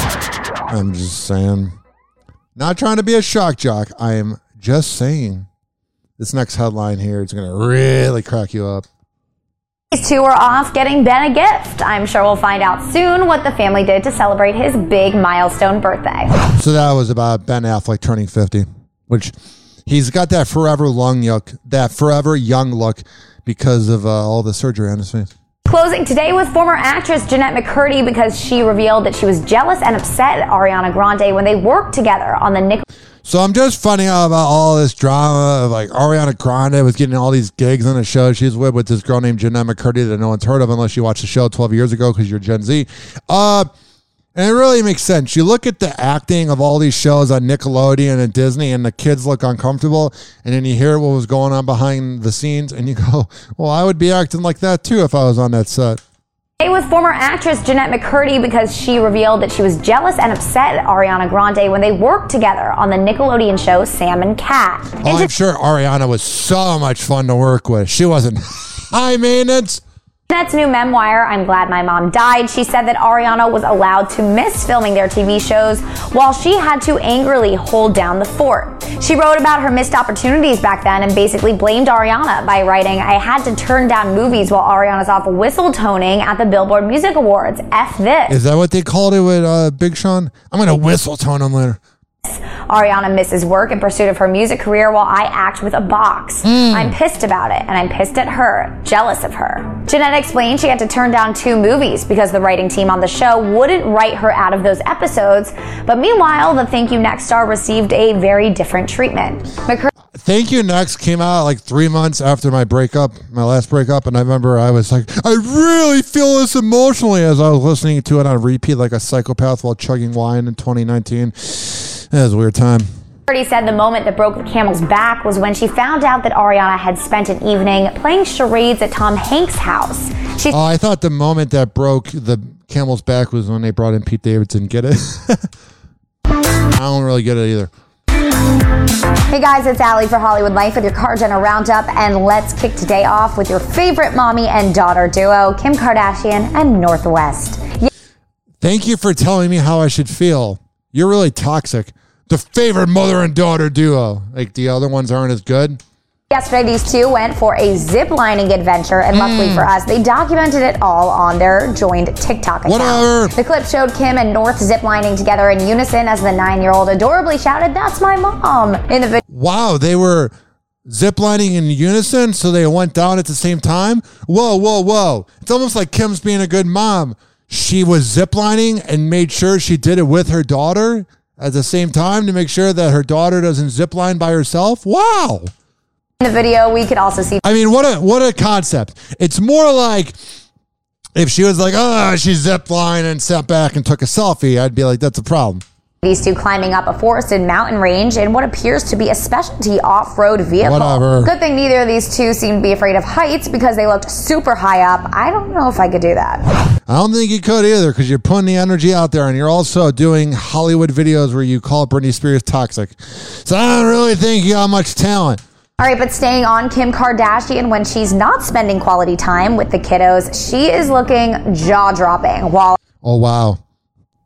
I'm just saying. Not trying to be a shock jock. I am just saying. This next headline here is going to really crack you up. These two are off getting Ben a gift. I'm sure we'll find out soon what the family did to celebrate his big milestone birthday. So that was about Ben Affleck turning fifty, which he's got that forever young look, that forever young look because of uh, all the surgery on his face. Closing today with former actress Jeanette McCurdy because she revealed that she was jealous and upset at Ariana Grande when they worked together on the Nick. So I'm just finding out about all this drama of like Ariana Grande was getting all these gigs on the show. She's with with this girl named Jeanette McCurdy that no one's heard of unless you watched the show twelve years ago because you're Gen Z. Uh, and it really makes sense. You look at the acting of all these shows on Nickelodeon and Disney and the kids look uncomfortable. And then you hear what was going on behind the scenes and you go, well, I would be acting like that too if I was on that set. With former actress Jeanette McCurdy because she revealed that she was jealous and upset at Ariana Grande when they worked together on the Nickelodeon show Sam and Cat. Oh, I'm sure Ariana was so much fun to work with. She wasn't high maintenance. Jeanette's new memoir, I'm Glad My Mom Died, she said that Ariana was allowed to miss filming their T V shows while she had to angrily hold down the fort. She wrote about her missed opportunities back then and basically blamed Ariana by writing, I had to turn down movies while Ariana's off whistle toning at the Billboard Music Awards. F this. Is that what they called it with uh, Big Sean? I'm going to whistle tone him later. Ariana misses work in pursuit of her music career while I act with a box. Mm. I'm pissed about it, and I'm pissed at her, jealous of her. Jeanette explained she had to turn down two movies because the writing team on the show wouldn't write her out of those episodes. But meanwhile, the Thank You Next star received a very different treatment. McCur- Thank You Next came out like three months after my breakup, my last breakup, and I remember I was like, I really feel this emotionally as I was listening to it on repeat like a psychopath while chugging wine in twenty nineteen. That was a weird time. McCurdy said the moment that broke the camel's back was when she found out that Ariana had spent an evening playing charades at Tom Hanks' house. She- oh, I thought the moment that broke the camel's back was when they brought in Pete Davidson. Get it? I don't really get it either. Hey guys, it's Allie for Hollywood Life with your Kardashian Roundup, and let's kick today off with your favorite mommy and daughter duo, Kim Kardashian and North West. Yeah. Thank you for telling me how I should feel. You're really toxic. The favorite mother and daughter duo. Like the other ones aren't as good. Yesterday, these two went for a zip-lining adventure, and luckily mm. for us, they documented it all on their joined TikTok account. Whatever. The clip showed Kim and North zip-lining together in unison as the nine-year-old adorably shouted, "That's my mom!" in the video. Wow, they were zip-lining in unison, so they went down at the same time? Whoa, whoa, whoa. It's almost like Kim's being a good mom. She was ziplining and made sure she did it with her daughter at the same time to make sure that her daughter doesn't zipline by herself. Wow. In the video, we could also see. I mean, what a what a concept. It's more like if she was like, oh, she ziplined and sat back and took a selfie, I'd be like, that's a problem. These two climbing up a forested mountain range in what appears to be a specialty off-road vehicle. Whatever. Good thing neither of these two seemed to be afraid of heights because they looked super high up. I don't know if I could do that. I don't think you could either because you're putting the energy out there and you're also doing Hollywood videos where you call Britney Spears toxic. So I don't really think you got much talent. All right, but staying on Kim Kardashian, when she's not spending quality time with the kiddos, she is looking jaw-dropping while... Oh, wow.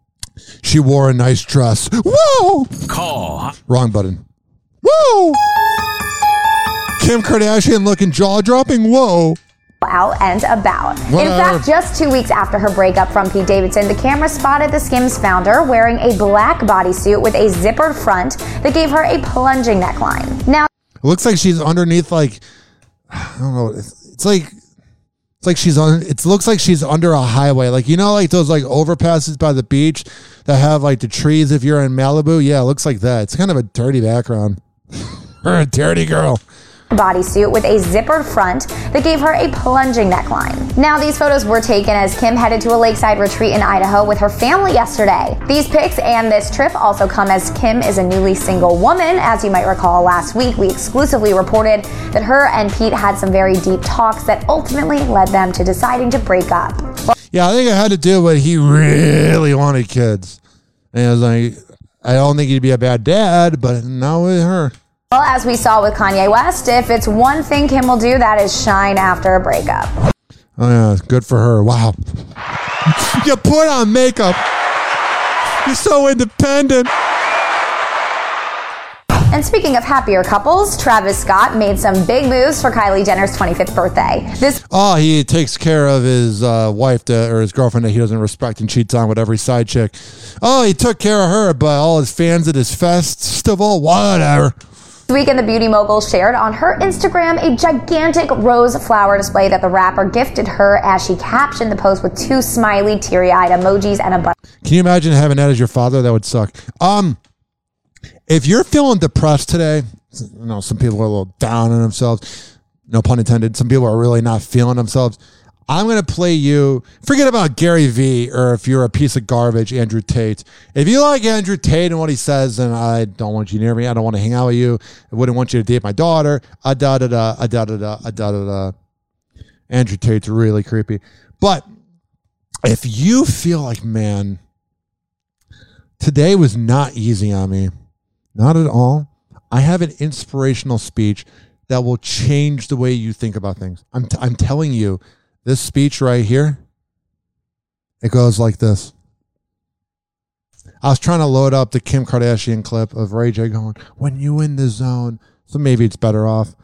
She wore a nice dress. Whoa! Call. Wrong button. Whoa! Kim Kardashian looking jaw-dropping. Whoa! Out and about. Whatever. In fact, just two weeks after her breakup from Pete Davidson, the camera spotted the Skims founder wearing a black bodysuit with a zippered front that gave her a plunging neckline. Now, it looks like she's underneath, like, I don't know. It's, it's like, it's like she's on. It looks like she's under a highway, like you know, like those like overpasses by the beach that have like the trees. If you're in Malibu, yeah, it looks like that. It's kind of a dirty background. Or a dirty girl. Bodysuit with a zippered front that gave her a plunging neckline. Now, these photos were taken as Kim headed to a lakeside retreat in Idaho with her family yesterday. These pics and this trip also come as Kim is a newly single woman. As you might recall, last week we exclusively reported that her and Pete had some very deep talks that ultimately led them to deciding to break up. Well, yeah, I think it had to do with he really wanted kids. And I was like, I don't think he'd be a bad dad, but not with her. Well, as we saw with Kanye West, if it's one thing Kim will do, that is shine after a breakup. Oh, yeah, good for her. Wow. You put on makeup. You're so independent. And speaking of happier couples, Travis Scott made some big moves for Kylie Jenner's twenty-fifth birthday. This Oh, he takes care of his uh, wife to, or his girlfriend that he doesn't respect and cheats on with every side chick. Oh, he took care of her, but all his fans at his festival, whatever. This weekend, the beauty mogul shared on her Instagram a gigantic rose flower display that the rapper gifted her as she captioned the post with two smiley, teary-eyed emojis and a button. Can you imagine having that as your father? That would suck. Um, if you're feeling depressed today, you know, some people are a little down on themselves. No pun intended. Some people are really not feeling themselves. I'm going to play you, forget about Gary Vee, or if you're a piece of garbage, Andrew Tate. If you like Andrew Tate and what he says, then I don't want you near me. I don't want to hang out with you. I wouldn't want you to date my daughter. A da da da, a da da da, a da da da. Andrew Tate's really creepy. But if you feel like, man, today was not easy on me, not at all, I have an inspirational speech that will change the way you think about things. I'm t- I'm telling you. This speech right here, it goes like this. I was trying to load up the Kim Kardashian clip of Ray J going, when you in the zone, so maybe it's better off.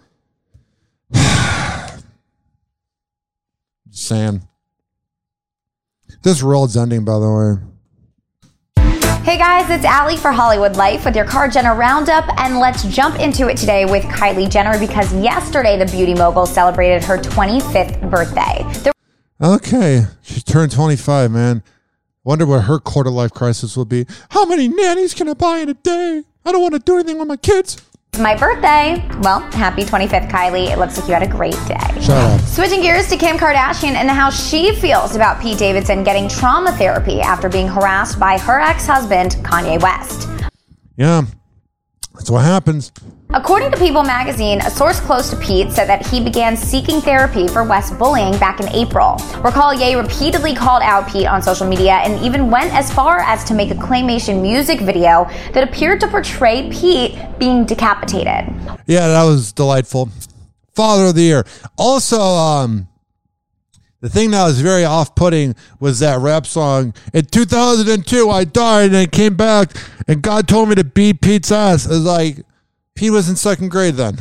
Just saying. This world's ending, by the way. Hey guys, it's Allie for Hollywood Life with your Kar-Jenner Roundup, and let's jump into it today with Kylie Jenner because yesterday the beauty mogul celebrated her twenty-fifth birthday. The- okay, she turned twenty-five, man. Wonder what her quarter life crisis will be. How many nannies can I buy in a day? I don't want to do anything with my kids. It's my birthday. Well, happy twenty-fifth, Kylie. It looks like you had a great day. Shut up. Switching gears to Kim Kardashian and how she feels about Pete Davidson getting trauma therapy after being harassed by her ex-husband, Kanye West. Yeah, that's what happens. According to People magazine, a source close to Pete said that he began seeking therapy for West bullying back in April. Recall Ye repeatedly called out Pete on social media and even went as far as to make a claymation music video that appeared to portray Pete being decapitated. Yeah, that was delightful. Father of the Year. Also, um, the thing that was very off-putting was that rap song, in two thousand two, I died and I came back and God told me to beat Pete's ass. It was like, Pete was in second grade then.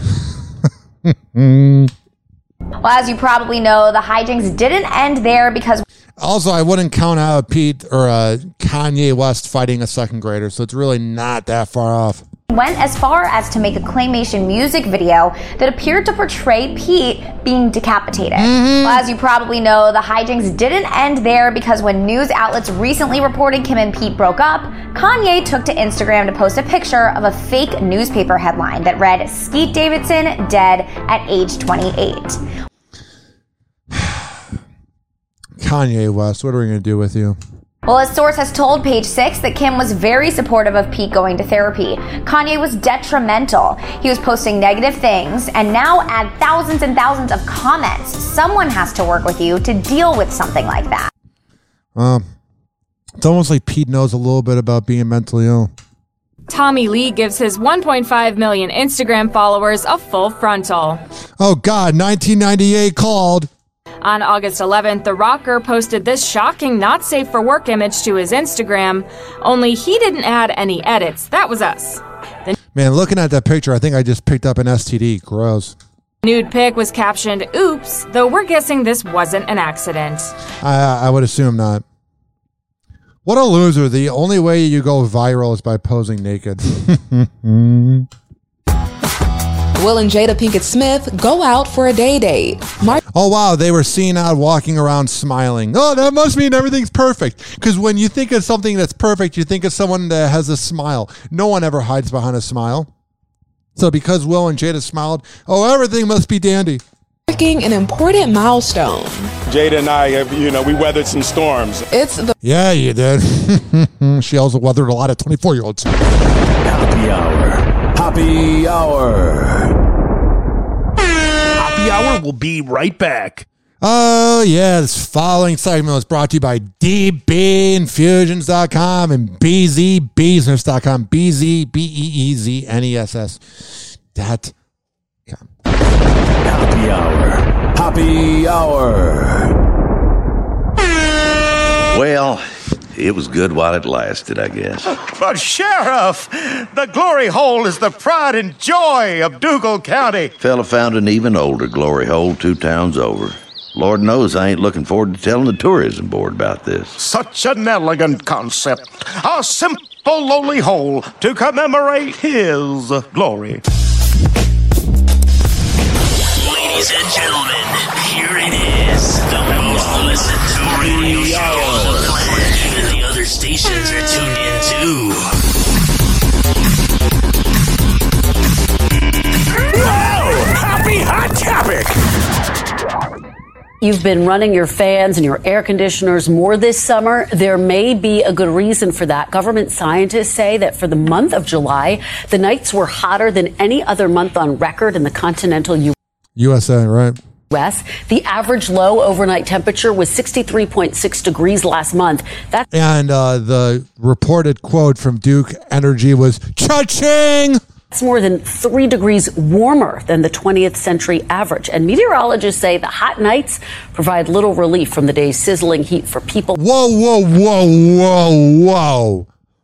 Well, as you probably know, the hijinks didn't end there because... Also, I wouldn't count out Pete or uh, Kanye West fighting a second grader, so it's really not that far off. Went as far as to make a claymation music video that appeared to portray Pete being decapitated. Mm-hmm. Well, as you probably know, the hijinks didn't end there because when news outlets recently reported Kim and Pete broke up, Kanye took to Instagram to post a picture of a fake newspaper headline that read, Skeet Davidson dead at age twenty-eight. Kanye West, what are we going to do with you? Well, a source has told Page Six that Kim was very supportive of Pete going to therapy. Kanye was detrimental. He was posting negative things and now add thousands and thousands of comments. Someone has to work with you to deal with something like that. Um, it's almost like Pete knows a little bit about being mentally ill. Tommy Lee gives his one point five million Instagram followers a full frontal. Oh, God, nineteen ninety-eight called. On August eleventh, the rocker posted this shocking not safe for work image to his Instagram, only he didn't add any edits. That was us. The Man, looking at that picture, I think I just picked up an S T D. Gross. nude pic was captioned, "Oops," though we're guessing this wasn't an accident. I, I would assume not. What a loser. The only way you go viral is by posing naked. Will and Jada Pinkett Smith go out for a day date. Mark- oh, wow. They were seen out walking around smiling. Oh, that must mean everything's perfect. Because when you think of something that's perfect, you think of someone that has a smile. No one ever hides behind a smile. So because Will and Jada smiled, oh, everything must be dandy. Marking an important milestone. Jada and I have, you know, we weathered some storms. It's the Yeah, you did. She also weathered a lot of twenty-four-year-olds. Happy hour. Happy hour. Happy hour will be right back. Oh, yeah. This following segment was brought to you by D B Infusions dot com and B Z Business dot com. B Z B E E Z N E S S dot com. Happy hour. Happy hour. Well, it was good while it lasted, I guess. But Sheriff, the glory hole is the pride and joy of Dougal County. Fella found an even older glory hole two towns over. Lord knows I ain't looking forward to telling the tourism board about this. Such an elegant concept. A simple, lowly hole to commemorate his glory. Ladies and gentlemen, here it is. The most listened to radio show on the planet. Even the other stations are tuned in too. Whoa! Happy Hot Topic! You've been running your fans and your air conditioners more this summer. There may be a good reason for that. Government scientists say that for the month of July, the nights were hotter than any other month on record in the continental U S U S A, right? U S. The average low overnight temperature was sixty-three point six degrees last month. That's And uh, the reported quote from Duke Energy was, cha-ching! It's more than three degrees warmer than the twentieth century average. And meteorologists say the hot nights provide little relief from the day's sizzling heat for people. Whoa, whoa, whoa, whoa, whoa.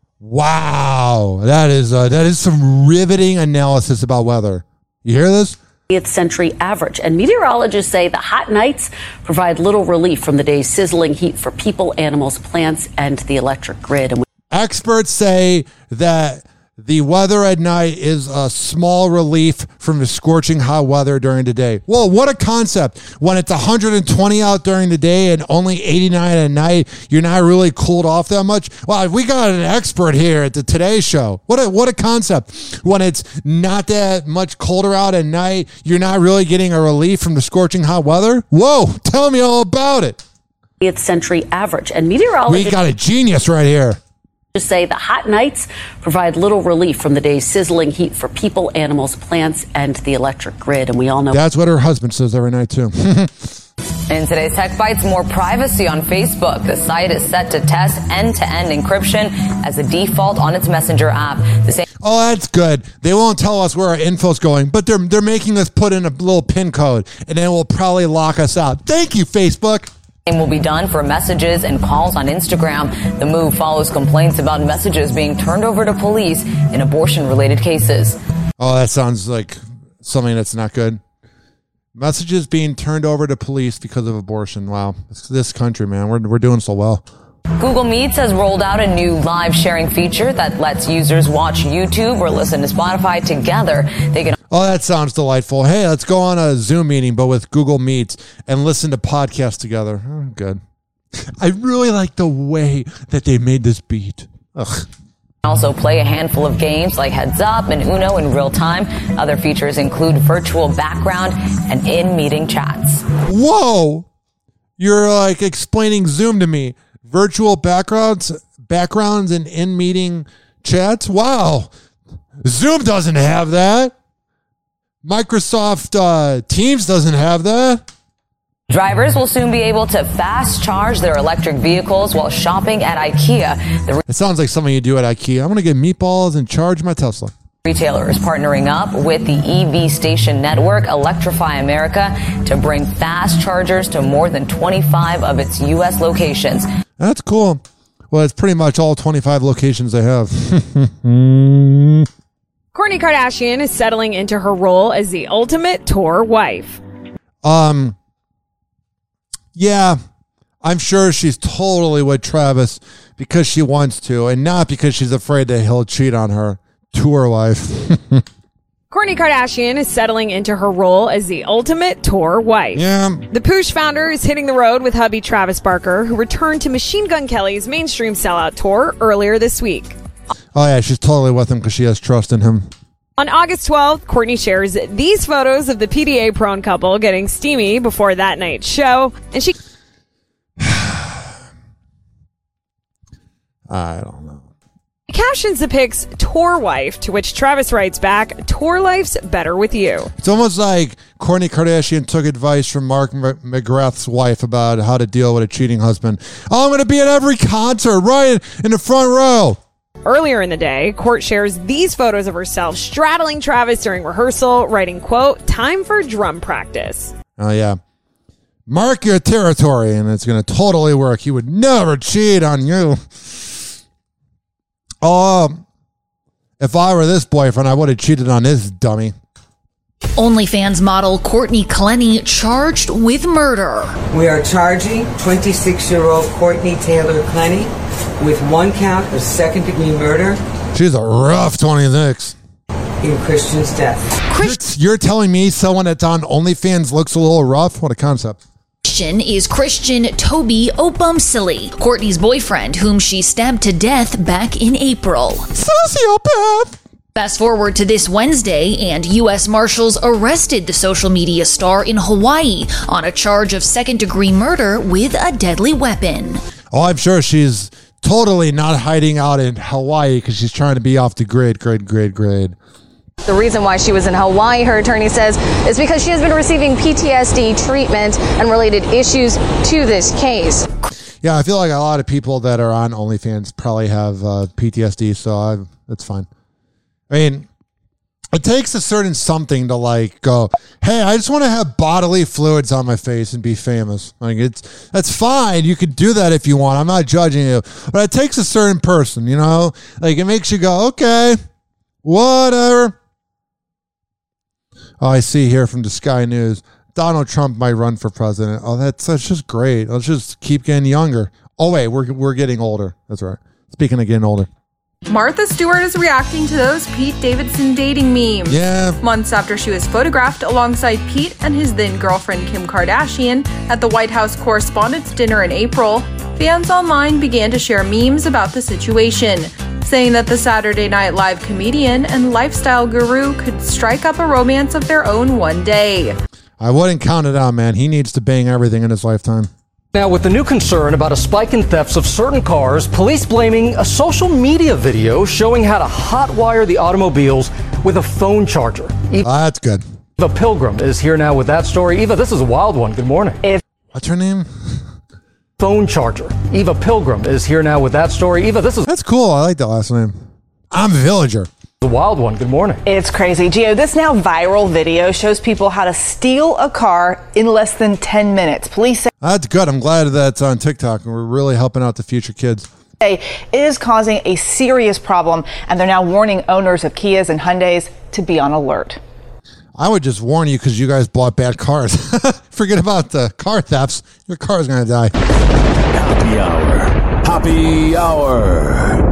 Wow. That is uh, that is some riveting analysis about weather. You hear this? twentieth century average. And meteorologists say the hot nights provide little relief from the day's sizzling heat for people, animals, plants, and the electric grid. And experts say that the weather at night is a small relief from the scorching hot weather during the day. Well, what a concept. When it's one hundred twenty out during the day and only eighty-nine at night, you're not really cooled off that much. Well, we got an expert here at the Today Show. What a, what a concept. When it's not that much colder out at night, you're not really getting a relief from the scorching hot weather? Whoa, tell me all about it. twentieth century average. And meteorologists We got a genius right here. Just say the hot nights provide little relief from the day's sizzling heat for people, animals, plants, and the electric grid. And we all know that's what her husband says every night, too. In today's Tech Bites, more privacy on Facebook. The site is set to test end-to-end encryption as a default on its Messenger app. The same- oh, that's good. They won't tell us where our info's going, but they're they're making us put in a little PIN code, and then it will probably lock us out. Thank you, Facebook. will be done for messages and calls on Instagram. The move follows complaints about messages being turned over to police in abortion-related cases. Oh, that sounds like something that's not good. Messages being turned over to police because of abortion. Wow. This, this country, man, we're we're doing so well. Google Meets has rolled out a new live sharing feature that lets users watch YouTube or listen to Spotify together. They can Oh, that sounds delightful. Hey, let's go on a Zoom meeting, but with Google Meets and listen to podcasts together. Oh, good. I really like the way that they made this beat. Ugh. Also play a handful of games like Heads Up and Uno in real time. Other features include virtual background and in-meeting chats. Whoa! You're like explaining Zoom to me. Virtual backgrounds, backgrounds and in-meeting chats? Wow. Zoom doesn't have that. Microsoft uh, Teams doesn't have that. Drivers will soon be able to fast charge their electric vehicles while shopping at IKEA. The it sounds like something you do at IKEA. I'm going to get meatballs and charge my Tesla. Retailer is partnering up with the E V station network Electrify America to bring fast chargers to more than twenty-five of its U S locations. That's cool. Well, it's pretty much all twenty-five locations they have. Kourtney Kardashian is settling into her role as the ultimate tour wife. Um, yeah, I'm sure she's totally with Travis because she wants to and not because she's afraid that he'll cheat on her. Tour wife. Kourtney Kardashian is settling into her role as the ultimate tour wife. Yeah. The Poosh founder is hitting the road with hubby Travis Barker, who returned to Machine Gun Kelly's mainstream sellout tour earlier this week. Oh, yeah, she's totally with him because she has trust in him. On August twelfth, Kourtney shares these photos of the P D A-prone couple getting steamy before that night's show, and she... I don't know. captions the pics tour wife, to which Travis writes back, tour life's better with you. It's almost like Kourtney Kardashian took advice from Mark McGrath's wife about how to deal with a cheating husband. Oh, I'm going to be at every concert right in the front row. Earlier in the day, Kourt shares these photos of herself straddling Travis during rehearsal, writing, quote, time for drum practice. Oh, yeah. Mark your territory, and it's going to totally work. He would never cheat on you. Oh, if I were this boyfriend, I would have cheated on this dummy. OnlyFans model Kourtney Clenny charged with murder. We are charging twenty-six-year-old Kourtney Taylor Clenny with one count of second-degree murder. She's a rough twenty-six. In Christian's death. Christ- You're telling me someone that's on OnlyFans looks a little rough? What a concept. Is Christian Toby Obumsily, Kourtney's boyfriend, whom she stabbed to death back in April. Sociopath! Fast forward to this Wednesday, and U S Marshals arrested the social media star in Hawaii on a charge of second-degree murder with a deadly weapon. Oh, I'm sure she's totally not hiding out in Hawaii because she's trying to be off the grid, grid, grid, grid. The reason why she was in Hawaii, her attorney says, is because she has been receiving P T S D treatment and related issues to this case. Yeah, I feel like a lot of people that are on OnlyFans probably have uh, P T S D, so I, that's fine. I mean, it takes a certain something to like go, hey, I just want to have bodily fluids on my face and be famous. Like it's that's fine. You could do that if you want. I'm not judging you, but it takes a certain person, you know. Like it makes you go, okay, whatever. Oh, I see here from the Sky News, Donald Trump might run for president. Oh, that's that's just great. Let's just keep getting younger. Oh wait, we're we're getting older. That's right. Speaking of getting older. Martha Stewart is reacting to those Pete Davidson dating memes. Yeah. Months after she was photographed alongside Pete and his then girlfriend Kim Kardashian at the White House Correspondents' Dinner in April, fans online began to share memes about the situation, saying that the Saturday Night Live comedian and lifestyle guru could strike up a romance of their own one day. I wouldn't count it out, man. He needs to bang everything in his lifetime. Now, with the new concern about a spike in thefts of certain cars, police blaming a social media video showing how to hotwire the automobiles with a phone charger. Eva, oh, that's good. Eva Pilgrim is here now with that story. Eva, this is a wild one. Good morning. If- What's her name? Phone charger. Eva Pilgrim is here now with that story. Eva, this is... That's cool. I like that last name. I'm a villager. The wild one. Good morning. It's crazy. Gio, this now viral video shows people how to steal a car in less than ten minutes. Police say that's good. I'm glad that's on TikTok and we're really helping out the future kids. It is causing a serious problem, and they're now warning owners of Kias and Hyundais to be on alert. I would just warn you because you guys bought bad cars. Forget about the car thefts. Your car's going to die. Happy hour. Happy hour.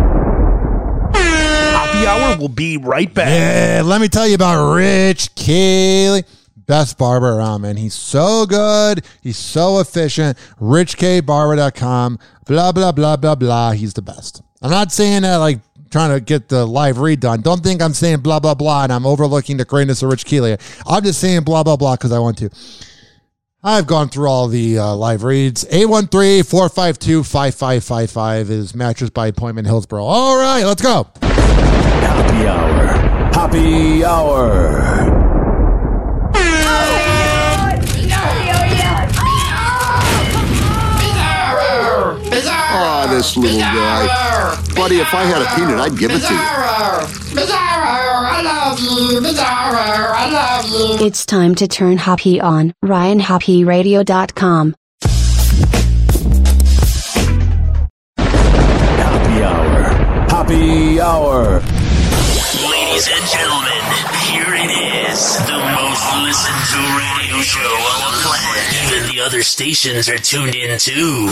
Happy hour will be right back. Yeah, let me tell you about Rich Cayley. Best barber around, man. He's so good. He's so efficient. rich k barber dot com. Blah, blah, blah, blah, blah. He's the best. I'm not saying that like trying to get the live read done. Don't think I'm saying blah, blah, blah, and I'm overlooking the greatness of Rich Cayley. I'm just saying blah, blah, blah because I want to. I've gone through all the uh, live reads. eight one three, four five two, five five five five is Mattress by Appointment Hillsboro. All right, let's go. Happy hour. Happy hour. Oh, this little guy. Buddy, if I had a peanut, I'd give it to you. I love you, the hour, I love you. It's time to turn happy on. Ryan Happy Radio dot com. Happy Hour. Happy Hour. Ladies and gentlemen, here it is. The most listened to radio show on the planet. Even the other stations are tuned in too.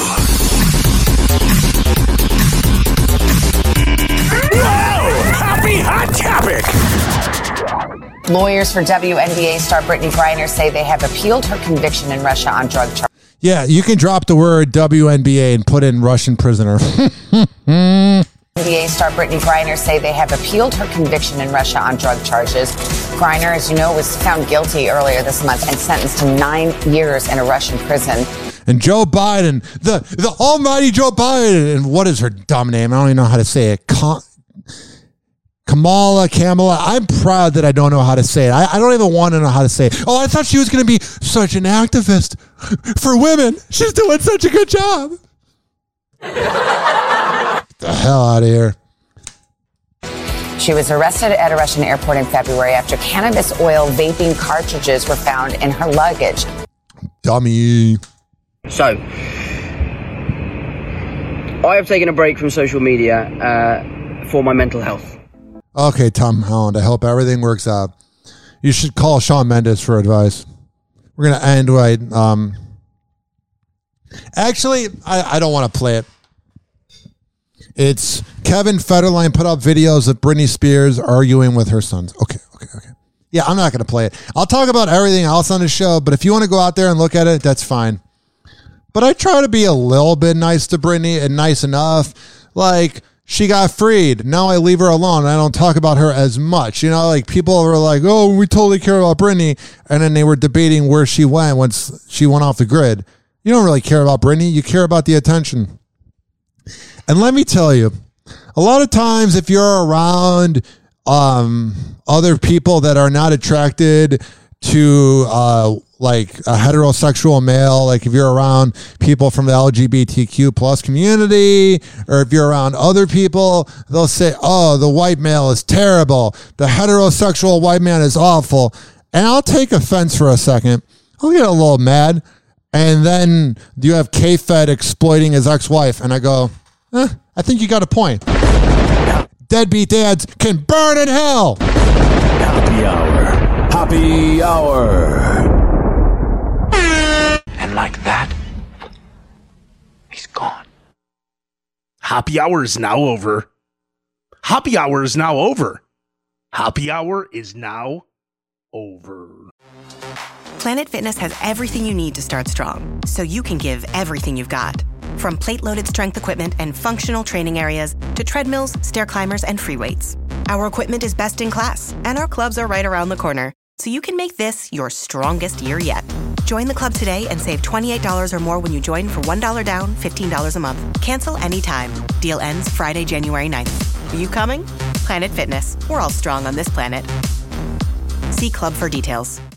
Whoa! Happy Hot Topic! Lawyers for W N B A star Brittany Griner say they have appealed her conviction in Russia on drug charges. Yeah, you can drop the word W N B A and put in Russian prisoner. N B A star Brittany Griner say they have appealed her conviction in Russia on drug charges. Griner, as you know, was found guilty earlier this month and sentenced to nine years in a Russian prison. And Joe Biden, the the almighty Joe Biden, and what is her dumb name? I don't even know how to say it. Ka- Kamala, Kamala. I'm proud that I don't know how to say it. I, I don't even want to know how to say it. Oh, I thought she was going to be such an activist for women. She's doing such a good job. Get the hell out of here. She was arrested at a Russian airport in February after cannabis oil vaping cartridges were found in her luggage. Dummy. So, I have taken a break from social media uh, for my mental health. Okay, Tom Holland, I hope everything works out. You should call Shawn Mendes for advice. We're going to end right. Um, actually, I, I don't want to play it. It's Kevin Federline put up videos of Britney Spears arguing with her sons. Okay, okay, okay. Yeah, I'm not going to play it. I'll talk about everything else on the show, but if you want to go out there and look at it, that's fine. But I try to be a little bit nice to Britney and nice enough. Like, she got freed. Now I leave her alone. I don't talk about her as much. You know, like people were like, oh, we totally care about Britney. And then they were debating where she went once she went off the grid. You don't really care about Britney. You care about the attention. And let me tell you, a lot of times if you're around um, other people that are not attracted to uh, like a heterosexual male, like if you're around people from the L G B T Q plus community, or if you're around other people, they'll say, oh, the white male is terrible. The heterosexual white man is awful. And I'll take offense for a second. I'll get a little mad. And then you have K-Fed exploiting his ex-wife. And I go, eh, I think you got a point. Deadbeat dads can burn in hell. Happy Hour. Happy Hour. And like that, he's gone. Happy Hour is now over. Happy Hour is now over. Happy Hour is now over. Planet Fitness has everything you need to start strong, so you can give everything you've got. From plate-loaded strength equipment and functional training areas to treadmills, stair climbers, and free weights. Our equipment is best in class, and our clubs are right around the corner, so you can make this your strongest year yet. Join the club today and save twenty-eight dollars or more when you join for one dollar down, fifteen dollars a month. Cancel anytime. Deal ends Friday, January ninth. Are you coming? Planet Fitness. We're all strong on this planet. See club for details.